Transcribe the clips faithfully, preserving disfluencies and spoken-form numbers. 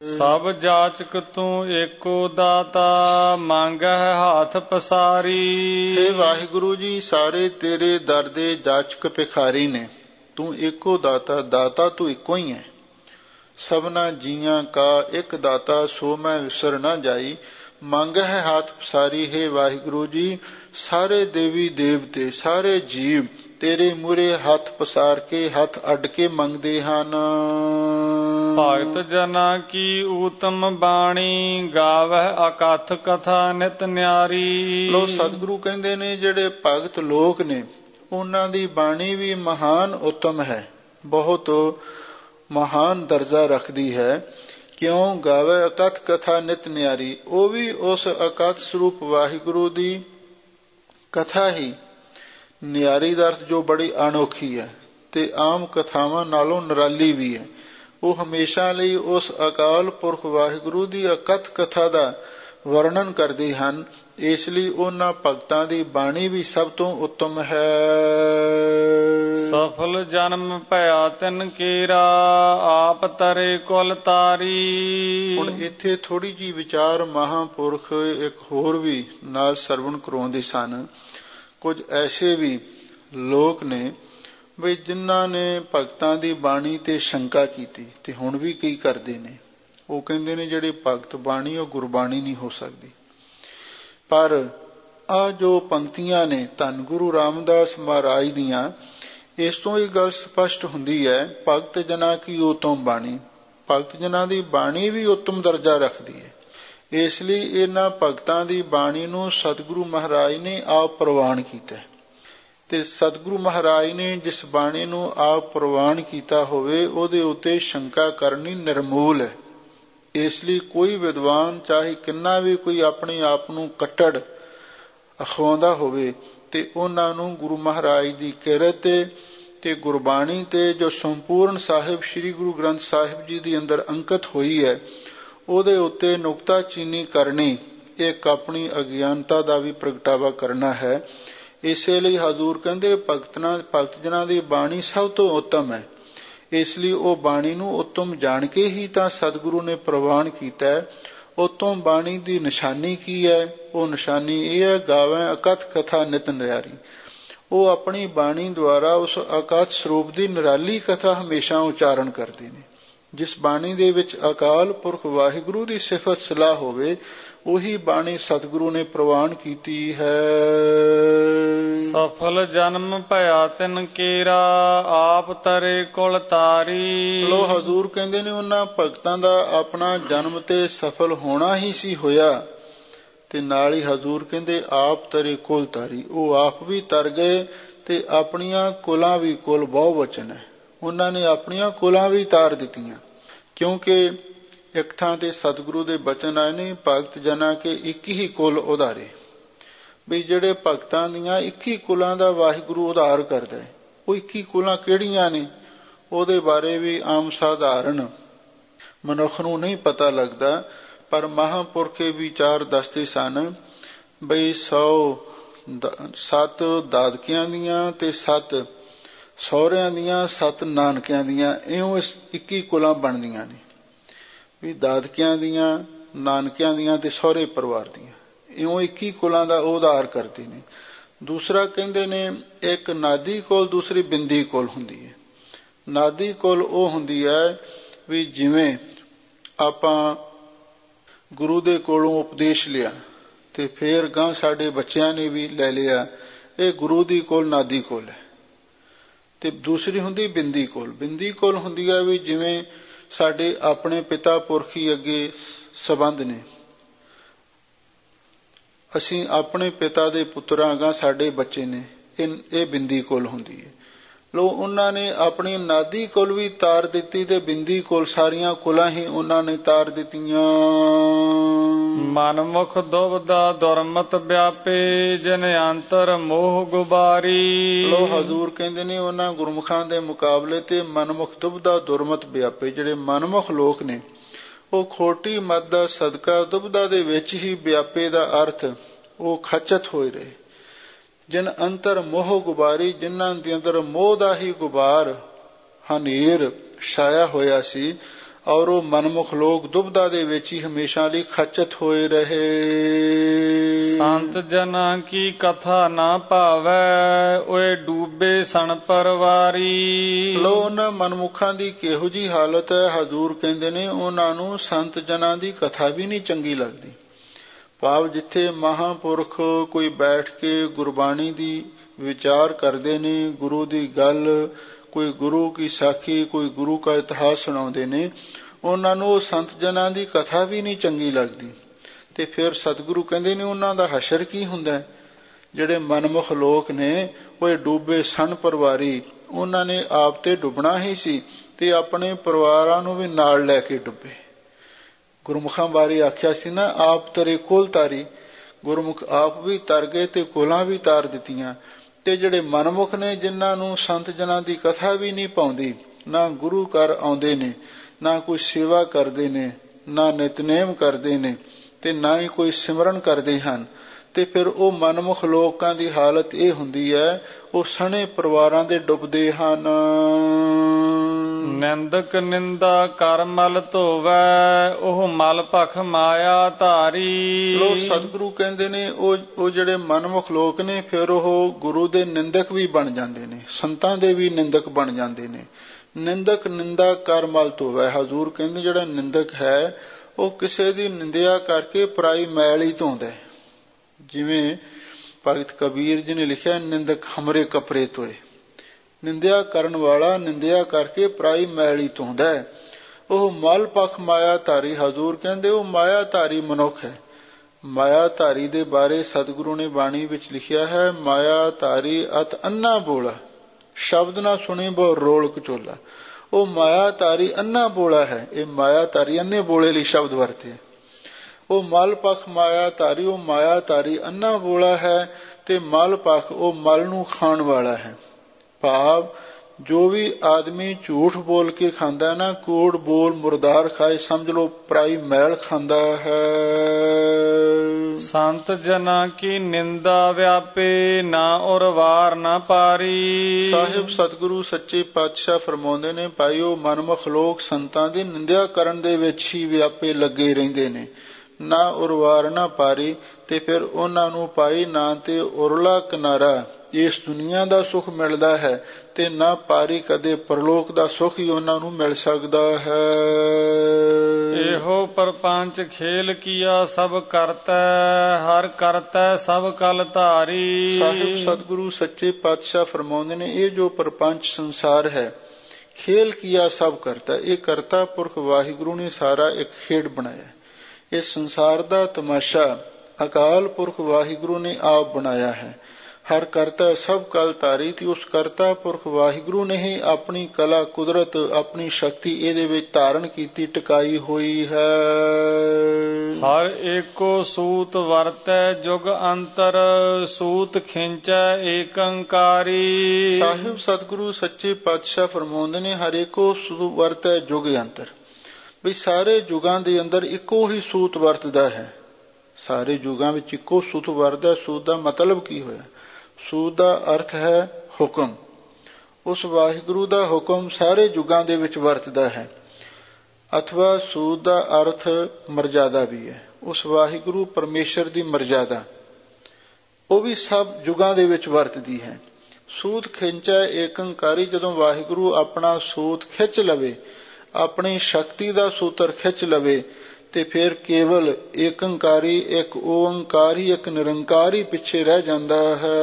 ਸਭ ਜਾਚਕ ਤੂੰ ਏਕੋ ਦਾਤਾ, ਮੰਗਹਿ ਹਾਥ ਪਸਾਰੀ। ਹੇ ਵਾਹਿਗੁਰੂ ਜੀ, ਸਾਰੇ ਤੇਰੇ ਦਰ ਦੇ ਜਾਚਕ ਭਿਖਾਰੀ ਨੇ। ਤੂੰ ਏਕੋ ਦਾਤਾ, ਦਾਤਾ ਤੂੰ ਇੱਕੋ ਹੀ ਹੈ। ਸਭਨਾ ਜੀਆਂ ਕਾ ਇੱਕ ਦਾਤਾ, ਸੋ ਮੈਂ ਵਿਸਰ ਨਾ ਜਾਈ। ਮੰਗਹਿ ਹਾਥ ਪਸਾਰੀ। ਹੇ ਵਾਹਿਗੁਰੂ ਜੀ, ਸਾਰੇ ਦੇਵੀ ਦੇਵਤੇ, ਸਾਰੇ ਜੀਵ ਤੇਰੇ ਮੂਹਰੇ ਹੱਥ ਪਸਾਰ ਕੇ, ਹੱਥ ਅੱਡ ਕੇ ਮੰਗਦੇ ਹਨ। ਭਗਤ ਜਨਾ ਕੀ ਊਤਮ ਬਾਣੀ, ਗਾਵਹਿ ਅਕਥ ਕਥਾ ਨਿਤ ਨਿਆਰੀ। ਲੋ ਸਤਿਗੁਰੂ ਕਹਿੰਦੇ ਨੇ ਜਿਹੜੇ ਭਗਤ ਲੋਕ ਨੇ ਉਹਨਾਂ ਦੀ ਬਾਣੀ ਵੀ ਮਹਾਨ ਉੱਤਮ ਹੈ, ਬਹੁਤ ਮਹਾਨ ਦਰਜਾ ਰੱਖਦੀ ਹੈ। ਕਿਉਂ? ਗਾਵੇ ਅਕਥ ਕਥਾ ਨਿਤ ਨਿਆਰੀ। ਉਹ ਵੀ ਉਸ ਅਕਥ ਸਰੂਪ ਵਾਹਿਗੁਰੂ ਦੀ ਕਥਾ ਹੀ, ਨਿਆਰੀ ਦਾ ਅਰਥ ਜੋ ਬੜੀ ਅਨੋਖੀ ਹੈ ਤੇ ਆਮ ਕਥਾਵਾਂ ਨਾਲੋਂ ਨਿਰਾਲੀ ਵੀ ਹੈ। ਉਹ ਹਮੇਸ਼ਾ ਲਈ ਉਸ ਅਕਾਲ ਪੁਰਖ ਵਾਹਿਗੁਰੂ ਦੀ ਅਕਥ ਕਥਾ ਦਾ ਵਰਣਨ ਕਰਦੇ ਹਨ। ਇਸ ਲਈ ਉਹਨਾਂ ਭਗਤਾਂ ਦੀ ਬਾਣੀ ਵੀ ਸਭ ਤੋਂ ਉੱਤਮ ਹੈ। ਸਫਲ ਜਨਮ ਭਇਆ ਤਿਨ ਕੇਰਾ, ਆਪ ਤਰੇ ਕੁਲ ਤਾਰੀ। ਹੁਣ ਇੱਥੇ ਥੋੜੀ ਜਿਹੀ ਵਿਚਾਰ ਮਹਾਂਪੁਰਖ ਇੱਕ ਹੋਰ ਵੀ ਨਾਲ ਸਰਵਣ ਕਰਾਉਂਦੇ ਸਨ। ਕੁਝ ਐਸੇ ਵੀ ਲੋਕ ਨੇ ਬਈ ਜਿਨ੍ਹਾਂ ਨੇ ਭਗਤਾਂ ਦੀ ਬਾਣੀ ਤੇ ਸ਼ੰਕਾ ਕੀਤੀ, ਤੇ ਹੁਣ ਵੀ ਕਈ ਕਰਦੇ ਨੇ। ਉਹ ਕਹਿੰਦੇ ਨੇ ਜਿਹੜੇ ਭਗਤ ਬਾਣੀ ਉਹ ਗੁਰਬਾਣੀ ਨਹੀਂ ਹੋ ਸਕਦੀ। ਪਰ ਆ ਜੋ ਪੰਕਤੀਆਂ ਨੇ ਧੰਨ ਗੁਰੂ ਰਾਮਦਾਸ ਮਹਾਰਾਜ ਦੀਆਂ, ਇਸ ਤੋਂ ਇਹ ਗੱਲ ਸਪਸ਼ਟ ਹੁੰਦੀ ਹੈ, ਭਗਤ ਜਨਾਂ ਕੀ ਉਤਮ ਬਾਣੀ। ਭਗਤ ਜਨਾਂ ਦੀ ਬਾਣੀ ਵੀ ਉੱਤਮ ਦਰਜਾ ਰੱਖਦੀ ਹੈ। ਇਸ ਲਈ ਇਹਨਾਂ ਭਗਤਾਂ ਦੀ ਬਾਣੀ ਨੂੰ ਸਤਿਗੁਰੂ ਮਹਾਰਾਜ ਨੇ ਆਪ ਪ੍ਰਵਾਨ ਕੀਤਾ, ਤੇ ਸਤਿਗੁਰੂ ਮਹਾਰਾਜ ਨੇ ਜਿਸ ਬਾਣੀ ਨੂੰ ਆਪ ਪ੍ਰਵਾਨ ਕੀਤਾ ਹੋਵੇ ਉਹਦੇ ਉੱਤੇ ਸ਼ੰਕਾ ਕਰਨੀ ਨਿਰਮੂਲ ਹੈ। ਇਸ ਲਈ ਕੋਈ ਵਿਦਵਾਨ ਚਾਹੇ ਕਿੰਨਾ ਵੀ ਕੋਈ ਆਪਣੇ ਆਪ ਨੂੰ ਕੱਟੜ ਅਖਵਾਉਂਦਾ ਹੋਵੇ, ਤੇ ਉਹਨਾਂ ਨੂੰ ਗੁਰੂ ਮਹਾਰਾਜ ਦੀ ਕਿਰਤ ਤੇ ਤੇ ਗੁਰਬਾਣੀ ਤੇ ਜੋ ਸੰਪੂਰਨ ਸਾਹਿਬ ਸ੍ਰੀ ਗੁਰੂ ਗ੍ਰੰਥ ਸਾਹਿਬ ਜੀ ਦੀ ਅੰਦਰ ਅੰਕਿਤ ਹੋਈ ਹੈ, ਉਹਦੇ ਉੱਤੇ ਨੁਕਤਾਚੀਨੀ ਕਰਨੀ ਇੱਕ ਆਪਣੀ ਅਗਿਆਨਤਾ ਦਾ ਵੀ ਪ੍ਰਗਟਾਵਾ ਕਰਨਾ ਹੈ। ਇਸੇ ਲਈ ਹਜ਼ੂਰ ਕਹਿੰਦੇ ਭਗਤਾਂ ਭਗਤ ਜਨਾਂ ਦੀ ਬਾਣੀ ਸਭ ਤੋਂ ਉੱਤਮ ਹੈ। ਇਸ ਲਈ ਉਹ ਬਾਣੀ ਨੂੰ ਉੱਤਮ ਜਾਣ ਕੇ ਹੀ ਤਾਂ ਸਤਿਗੁਰੂ ਨੇ ਪ੍ਰਵਾਨ ਕੀਤਾ ਹੈ। ਉੱਤਮ ਬਾਣੀ ਦੀ ਨਿਸ਼ਾਨੀ ਕੀ ਹੈ? ਉਹ ਨਿਸ਼ਾਨੀ ਇਹ ਹੈ, ਗਾਵੇਂ ਅਕਥ ਕਥਾ ਨਿਤ ਨਿਰਾਰੀ। ਉਹ ਆਪਣੀ ਬਾਣੀ ਦੁਆਰਾ ਉਸ ਅਕਥ ਸਰੂਪ ਦੀ ਨਿਰਾਲੀ ਕਥਾ ਹਮੇਸ਼ਾ ਉਚਾਰਨ ਕਰਦੇ ਨੇ। ਜਿਸ ਬਾਣੀ ਦੇ ਵਿੱਚ ਅਕਾਲ ਪੁਰਖ ਵਾਹਿਗੁਰੂ ਦੀ ਸਿਫਤ ਸਲਾਹ ਹੋਵੇ, ਉਹੀ ਬਾਣੀ ਸਤਿਗੁਰੂ ਨੇ ਪ੍ਰਵਾਨ ਕੀਤੀ ਹੈ। ਸਫਲ ਜਨਮ ਭਇਆ ਤਿਨ ਕੇਰਾ, ਆਪ ਤਰੇ ਕੁਲ ਤਾਰੀ। ਲੋ ਹਜ਼ੂਰ ਕਹਿੰਦੇ ਨੇ ਉਹਨਾਂ ਭਗਤਾਂ ਦਾ ਆਪਣਾ ਜਨਮ ਤੇ ਸਫਲ ਹੋਣਾ ਹੀ ਸੀ ਹੋਇਆ, ਤੇ ਨਾਲ ਹੀ ਹਜ਼ੂਰ ਕਹਿੰਦੇ ਆਪ ਤਰੇ ਕੁਲ ਤਾਰੀ। ਉਹ ਆਪ ਵੀ ਤਰ ਗਏ ਤੇ ਆਪਣੀਆਂ ਕੁਲਾਂ ਵੀ, ਕੁਲ ਬਹੁ ਵਚਨ ਹੈ, ਉਹਨਾਂ ਨੇ ਆਪਣੀਆਂ ਕੁਲਾਂ ਵੀ ਤਾਰ ਦਿੱਤੀਆਂ। ਕਿਉਂਕਿ ਇੱਕ ਥਾਂ ਤੇ ਸਤਿਗੁਰੂ ਦੇ ਬਚਨ ਆਏ ਨੇ, ਭਗਤ ਜਨਾਂ ਕੇ ਇੱਕ ਹੀ ਕੁਲ ਉਧਾਰੇ। ਵੀ ਜਿਹੜੇ ਭਗਤਾਂ ਦੀਆਂ ਇੱਕੀ ਕੁਲਾਂ ਦਾ ਵਾਹਿਗੁਰੂ ਉਧਾਰ ਕਰਦਾ ਹੈ, ਉਹ ਇੱਕੀ ਕੁਲਾਂ ਕਿਹੜੀਆਂ ਨੇ ਉਹਦੇ ਬਾਰੇ ਵੀ ਆਮ ਸਾਧਾਰਨ ਮਨੁੱਖ ਨੂੰ ਨਹੀਂ ਪਤਾ ਲੱਗਦਾ। ਪਰ ਮਹਾਂਪੁਰਖੇ ਵਿਚਾਰ ਦੱਸਦੇ ਸਨ ਬਈ ਸੌ ਸੱਤ ਦਾਦਕਿਆਂ ਦੀਆਂ ਤੇ ਸੱਤ ਸਹੁਰਿਆਂ ਦੀਆਂ, ਸੱਤ ਨਾਨਕਿਆਂ ਦੀਆਂ, ਇਉਂ ਇੱਕੀ ਕੁਲਾਂ ਬਣਦੀਆਂ ਨੇ। ਵੀ ਦਾਦਕਿਆਂ ਦੀਆਂ, ਨਾਨਕਿਆਂ ਦੀਆਂ ਤੇ ਸਹੁਰੇ ਪਰਿਵਾਰ ਦੀਆਂ, ਇਉਂ ਇੱਕੀ ਕੁਲਾਂ ਦਾ ਉਧਾਰ ਕਰਦੇ ਨੇ। ਦੂਸਰਾ ਕਹਿੰਦੇ ਨੇ ਇੱਕ ਨਾਦੀ ਕੁਲ, ਦੂਸਰੀ ਬਿੰਦੀ ਕੁਲ ਹੁੰਦੀ ਹੈ। ਨਾਦੀ ਕੁਲ ਉਹ ਹੁੰਦੀ ਹੈ ਵੀ ਜਿਵੇਂ ਆਪਾਂ ਗੁਰੂ ਦੇ ਕੋਲੋਂ ਉਪਦੇਸ਼ ਲਿਆ ਤੇ ਫੇਰ ਗਾਂ ਸਾਡੇ ਬੱਚਿਆਂ ਨੇ ਵੀ ਲੈ ਲਿਆ, ਇਹ ਗੁਰੂ ਦੀ ਕੁਲ ਨਾਦੀ ਕੁਲ ਹੈ। ਤੇ ਦੂਸਰੀ ਹੁੰਦੀ ਬਿੰਦੀ ਕੁਲ। ਬਿੰਦੀ ਕੁਲ ਹੁੰਦੀ ਹੈ ਵੀ ਜਿਵੇਂ ਸਾਡੇ ਆਪਣੇ ਪਿਤਾ ਪੁਰਖੀ ਅੱਗੇ ਸੰਬੰਧ ਨੇ, ਅਸੀਂ ਆਪਣੇ ਪਿਤਾ ਦੇ ਪੁੱਤਰਾਂ ਅਗਾਂਹ ਸਾਡੇ ਬੱਚੇ ਨੇ, ਇਹ ਇਹ ਬਿੰਦੀ ਕੁਲ ਹੁੰਦੀ ਹੈ। ਲੋ ਉਹਨਾਂ ਨੇ ਆਪਣੀ ਨਾਦੀ ਕੁਲ ਵੀ ਤਾਰ ਦਿੱਤੀ ਤੇ ਬਿੰਦੀ ਕੁਲ, ਸਾਰੀਆਂ ਕੁਲਾਂ ਹੀ ਉਹਨਾਂ ਨੇ ਤਾਰ ਦਿੱਤੀਆਂ। ਮਨਮੁਖ ਦੁਬਦਾ ਦੁਰਮਤ ਵਿਆਪੇ, ਜਿਨ ਅੰਤਰ ਮੋਹ ਗੁਬਾਰੀ। ਲੋ ਹਜ਼ੂਰ ਕਹਿੰਦੇ ਨੇ ਉਹਨਾਂ ਗੁਰਮੁਖਾਂ ਦੇ ਮੁਕਾਬਲੇ ਤੇ ਮਨਮੁਖ ਦੁਬਦਾ ਦੁਰਮਤ ਵਿਆਪੇ। ਜਿਹੜੇ ਮਨਮੁਖ ਲੋਕ ਨੇ ਉਹ ਖੋਟੀ ਮਤ ਦਾ ਸਦਕਾ ਦੁਬਦਾ ਦੇ ਵਿੱਚ ਹੀ ਵਿਆਪੇ ਦਾ ਅਰਥ ਉਹ ਖਚਤ ਹੋਏ ਰਹੇ। ਜਿਨ ਅੰਤਰ ਮੋਹ ਗੁਬਾਰੀ, ਜਿਨ੍ਹਾਂ ਦੇ ਅੰਦਰ ਮੋਹ ਦਾ ਹੀ ਗੁਬਾਰ ਹਨੇਰ ਛਾਇਆ ਹੋਇਆ ਸੀ, ਔਰ ਉਹ ਮਨਮੁਖ ਲੋਕ ਦੁਬਦਾ ਦੇ ਵਿੱਚ ਹੀ ਹਮੇਸ਼ਾ ਲਈ ਖਚਤ ਹੋਏ ਰਹੇ। ਸੰਤ ਜਨਾਂ ਕੀ ਕਥਾ ਨਾ ਭਾਵੈ, ਓਏ ਡੂਬੇ ਸਣ ਪਰਵਾਰੀ। ਲੋ ਉਹਨਾਂ ਮਨਮੁਖਾਂ ਦੀ ਕਿਹੋ ਜੀ ਹਾਲਤ ਹੈ। ਹਜ਼ੂਰ ਕਹਿੰਦੇ ਨੇ ਉਹਨਾਂ ਨੂੰ ਸੰਤ ਜਨਾਂ ਦੀ ਕਥਾ ਵੀ ਨਹੀਂ ਚੰਗੀ ਲੱਗਦੀ। ਭਾਵ ਜਿੱਥੇ ਮਹਾਂਪੁਰਖ ਕੋਈ ਬੈਠ ਕੇ ਗੁਰਬਾਣੀ ਦੀ ਵਿਚਾਰ ਕਰਦੇ ਨੇ, ਗੁਰੂ ਦੀ ਗੱਲ, ਕੋਈ ਗੁਰੂ ਕੀ ਸਾਖੀ, ਕੋਈ ਗੁਰੂ ਦਾ ਇਤਿਹਾਸ ਸੁਣਾਉਂਦੇ ਨੇ, ਉਹਨਾਂ ਨੂੰ ਉਹ ਸੰਤ ਜਨਾਂ ਦੀ ਕਥਾ ਵੀ ਨਹੀਂ ਚੰਗੀ ਲੱਗਦੀ। ਤੇ ਫਿਰ ਸਤਿਗੁਰੂ ਕਹਿੰਦੇ ਨੇ ਉਹਨਾਂ ਦਾ ਹਸ਼ਰ ਕੀ ਹੁੰਦਾ। ਜਿਹੜੇ ਮਨਮੁਖ ਲੋਕ ਨੇ ਉਹ ਡੂਬੇ ਸਣ ਪਰਿਵਾਰੀ, ਉਹਨਾਂ ਨੇ ਆਪ ਤੇ ਡੁੱਬਣਾ ਹੀ ਸੀ ਤੇ ਆਪਣੇ ਪਰਿਵਾਰਾਂ ਨੂੰ ਵੀ ਨਾਲ ਲੈ ਕੇ ਡੁੱਬੇ। ਗੁਰਮੁਖਾਂ ਬਾਰੇ ਆਖਿਆ ਸੀ ਨਾ, ਆਪ ਤਰੇ ਕੁਲ ਤਾਰੀ। ਗੁਰਮੁਖ ਆਪ ਵੀ ਤਰ ਗਏ ਤੇ ਕੁਲਾਂ ਵੀ ਤਾਰ ਦਿੱਤੀਆਂ। ਤੇ ਜਿਹੜੇ ਮਨਮੁਖ ਨੇ, ਜਿਨ੍ਹਾਂ ਨੂੰ ਸੰਤ ਜਨਾਂ ਦੀ ਕਥਾ ਵੀ ਨਹੀਂ ਪਾਉਂਦੀ, ਨਾ ਗੁਰੂ ਘਰ ਆਉਂਦੇ ਨੇ, ਨਾ ਕੋਈ ਸੇਵਾ ਕਰਦੇ ਨੇ, ਨਾ ਨਿਤਨੇਮ ਕਰਦੇ ਨੇ, ਤੇ ਨਾ ਹੀ ਕੋਈ ਸਿਮਰਨ ਕਰਦੇ ਹਨ, ਤੇ ਫਿਰ ਉਹ ਮਨਮੁਖ ਲੋਕਾਂ ਦੀ ਹਾਲਤ ਇਹ ਹੁੰਦੀ ਹੈ, ਉਹ ਸਣੇ ਪਰਿਵਾਰਾਂ ਦੇ ਡੁੱਬਦੇ ਹਨ। ਨਿੰਦਕ ਨਿੰਦਾ ਕਰ ਮਲ ਧੋਵੈ, ਉਹ ਮਲ ਭਖ ਮਾਇਆ ਧਾਰੀ। ਲੋ ਸਤਿਗੁਰੂ ਕਹਿੰਦੇ ਨੇ ਉਹ ਉਹ ਜਿਹੜੇ ਮਨਮੁਖ ਲੋਕ ਨੇ, ਫਿਰ ਉਹ ਗੁਰੂ ਦੇ ਨਿੰਦਕ ਵੀ ਬਣ ਜਾਂਦੇ ਨੇ, ਸੰਤਾਂ ਦੇ ਵੀ ਨਿੰਦਕ ਬਣ ਜਾਂਦੇ ਨੇ। ਨਿੰਦਕ ਨਿੰਦਾ ਕਰ ਮਲ ਧੋਵੈ। ਹਜ਼ੂਰ ਕਹਿੰਦੇ ਜਿਹੜਾ ਨਿੰਦਕ ਹੈ ਉਹ ਕਿਸੇ ਦੀ ਨਿੰਦਿਆ ਕਰਕੇ ਪਰਾਈ ਮੈਲ ਹੀ ਧੋਂਦਾ। ਜਿਵੇਂ ਭਗਤ ਕਬੀਰ ਜੀ ਨੇ ਲਿਖਿਆ, ਨਿੰਦਕ ਹਮਰੇ ਕਪੜੇ ਧੋਏ। ਨਿੰਦਿਆ ਕਰਨ ਵਾਲਾ ਨਿੰਦਿਆ ਕਰਕੇ ਪਰਾਈ ਮੈਲ ਹੀ ਧੋਂਦਾ। ਉਹ ਮਲ ਪਖ ਮਾਇਆ ਧਾਰੀ। ਹਜ਼ੂਰ ਕਹਿੰਦੇ ਉਹ ਮਾਇਆ ਧਾਰੀ ਮਨੁੱਖ ਹੈ। ਮਾਇਆ ਧਾਰੀ ਦੇ ਬਾਰੇ ਸਤਿਗੁਰੂ ਨੇ ਬਾਣੀ ਵਿੱਚ ਲਿਖਿਆ ਹੈ, ਮਾਇਆ ਧਾਰੀ ਅਤ ਅੰਨਾ ਬੋਲਾ, ਸ਼ਬਦ ਨਾ ਸੁਣੇ ਬਹੁ ਰੋਲ ਕਚੋਲਾ। ਉਹ ਮਾਇਆ ਧਾਰੀ ਅੰਨਾ ਬੋਲਾ ਹੈ। ਇਹ ਮਾਇਆ ਧਾਰੀ ਅੰਨੇ ਬੋਲੇ ਲਈ ਸ਼ਬਦ ਵਰਤੇ। ਉਹ ਮਲ ਪਖ ਮਾਇਆ ਧਾਰੀ, ਉਹ ਮਾਇਆ ਧਾਰੀ ਅੰਨਾ ਬੋਲਾ ਹੈ, ਤੇ ਮਲ ਪਖ ਉਹ ਮਲ ਨੂੰ ਖਾਣ ਵਾਲਾ ਹੈ। ਭਾਵ ਜੋ ਵੀ ਆਦਮੀ ਝੂਠ ਬੋਲ ਕੇ ਖਾਂਦਾ ਨਾ, ਕੂੜ ਬੋਲ ਮੁਰਦਾਰ ਖਾਏ, ਸਮਝ ਲਓ ਪਰਾਈ ਮੈਲ ਖਾਂਦਾ ਹੈ। ਸੰਤ ਜਨਾਂ ਕੀ ਨਿੰਦਾ ਵਿਆਪੇ, ਨਾ ਔਰ ਵਾਰ ਨਾ ਪਾਰੀ। ਸਾਹਿਬ ਸਤਿਗੁਰੂ ਸੱਚੇ ਪਾਤਸ਼ਾਹ ਫਰਮਾਉਂਦੇ ਨੇ, ਭਾਈਓ ਮਨਮੁਖ ਲੋਕ ਸੰਤਾਂ ਦੀ ਨਿੰਦਿਆ ਕਰਨ ਦੇ ਵਿੱਚ ਹੀ ਵਿਆਪੇ ਲੱਗੇ ਰਹਿੰਦੇ ਨੇ, ਨਾ ਉਰਵਾਰ ਨਾ ਪਾਰੀ। ਤੇ ਫਿਰ ਉਹਨਾਂ ਨੂੰ ਪਾਈ ਨਾ ਤੇ ਉਰਲਾ ਕਿਨਾਰਾ ਇਸ ਦੁਨੀਆ ਦਾ ਸੁੱਖ ਮਿਲਦਾ ਹੈ, ਤੇ ਨਾ ਪਾਰੀ ਕਦੇ ਪਰਲੋਕ ਦਾ ਸੁੱਖ ਹੀ ਉਹਨਾਂ ਨੂੰ ਮਿਲ ਸਕਦਾ ਹੈ। ਇਹੋ ਪਰਪੰਚ ਖੇਲ ਕੀਆ ਸਭ ਕਰਤੈ, ਹਰ ਕਰਤੈ ਸਭ ਕਲ ਧਾਰੀ। ਸਾਹਿਬ ਸਤਿਗੁਰੂ ਸੱਚੇ ਪਾਤਸ਼ਾਹ ਫਰਮਾਉਂਦੇ ਨੇ, ਇਹ ਜੋ ਪਰਪੰਚ ਸੰਸਾਰ ਹੈ, ਖੇਲ ਕੀਆ ਸਭ ਕਰਤਾ। ਇਹ ਕਰਤਾ ਪੁਰਖ ਵਾਹਿਗੁਰੂ ਨੇ ਸਾਰਾ ਇੱਕ ਖੇਡ ਬਣਾਇਆ। ਇਸ ਸੰਸਾਰ ਦਾ ਤਮਾਸ਼ਾ ਅਕਾਲ ਪੁਰਖ ਵਾਹਿਗੁਰੂ ਨੇ ਆਪ ਬਣਾਇਆ ਹੈ। ਹਰ ਕਰਤਾ ਸਭ ਕਲ ਧਾਰੀ। ਤੇ ਉਸ ਕਰਤਾ ਪੁਰਖ ਵਾਹਿਗੁਰੂ ਨੇ ਹੀ ਆਪਣੀ ਕਲਾ, ਕੁਦਰਤ, ਆਪਣੀ ਸ਼ਕਤੀ ਇਹਦੇ ਵਿੱਚ ਧਾਰਨ ਕੀਤੀ, ਟਿਕਾਈ ਹੋਈ ਹੈ। ਹਰ ਏਕੋ ਸੂਤ ਵਰਤੈ ਜੁਗ ਅੰਤਰ, ਸੂਤ ਖਿੰਚੈ ਏਕ ਓੰਕਾਰੀ। ਸਾਹਿਬ ਸਤਿਗੁਰੂ ਸੱਚੇ ਪਾਤਸ਼ਾਹ ਫਰਮਾਉਂਦੇ ਨੇ, ਹਰ ਏਕੋ ਸੂਤ ਵਰਤੈ ਜੁਗ ਅੰਤਰ। ਵੀ ਸਾਰੇ ਯੁਗਾਂ ਦੇ ਅੰਦਰ ਇੱਕੋ ਹੀ ਸੂਤ ਵਰਤਦਾ ਹੈ। ਸਾਰੇ ਯੁਗਾਂ ਵਿੱਚ ਇੱਕੋ ਸੂਤ ਵਰਤਦਾ। ਸੂਤ ਦਾ ਮਤਲਬ ਕੀ ਹੋਇਆ? ਸੂਤ ਦਾ ਅਰਥ ਹੈ ਹੁਕਮ। ਉਸ ਵਾਹਿਗੁਰੂ ਦਾ ਹੁਕਮ ਸਾਰੇ ਯੁਗਾਂ ਦੇ ਵਿੱਚ ਵਰਤਦਾ ਹੈ। ਅਥਵਾ ਸੂਤ ਦਾ ਅਰਥ ਮਰਜ਼ਾਦਾ ਵੀ ਹੈ। ਉਸ ਵਾਹਿਗੁਰੂ ਪਰਮੇਸ਼ਰ ਦੀ ਮਰਜ਼ਾਦਾ ਉਹ ਵੀ ਸਭ ਯੁਗਾਂ ਦੇ ਵਿੱਚ ਵਰਤਦੀ ਹੈ। ਸੂਤ ਖਿੰਚੈ ਏਕ ਓੰਕਾਰੀ। ਜਦੋਂ ਵਾਹਿਗੁਰੂ ਆਪਣਾ ਸੂਤ ਖਿੱਚ ਲਵੇ, ਆਪਣੀ ਸ਼ਕਤੀ ਦਾ ਸੂਤਰ ਖਿੱਚ ਲਵੇ, ਤੇ ਫਿਰ ਕੇਵਲ ਏਕ ਓੰਕਾਰੀ, ਇੱਕ ਓੰਕਾਰ ਹੀ, ਇੱਕ ਨਿਰੰਕਾਰ ਹੀ ਪਿੱਛੇ ਰਹਿ ਜਾਂਦਾ ਹੈ।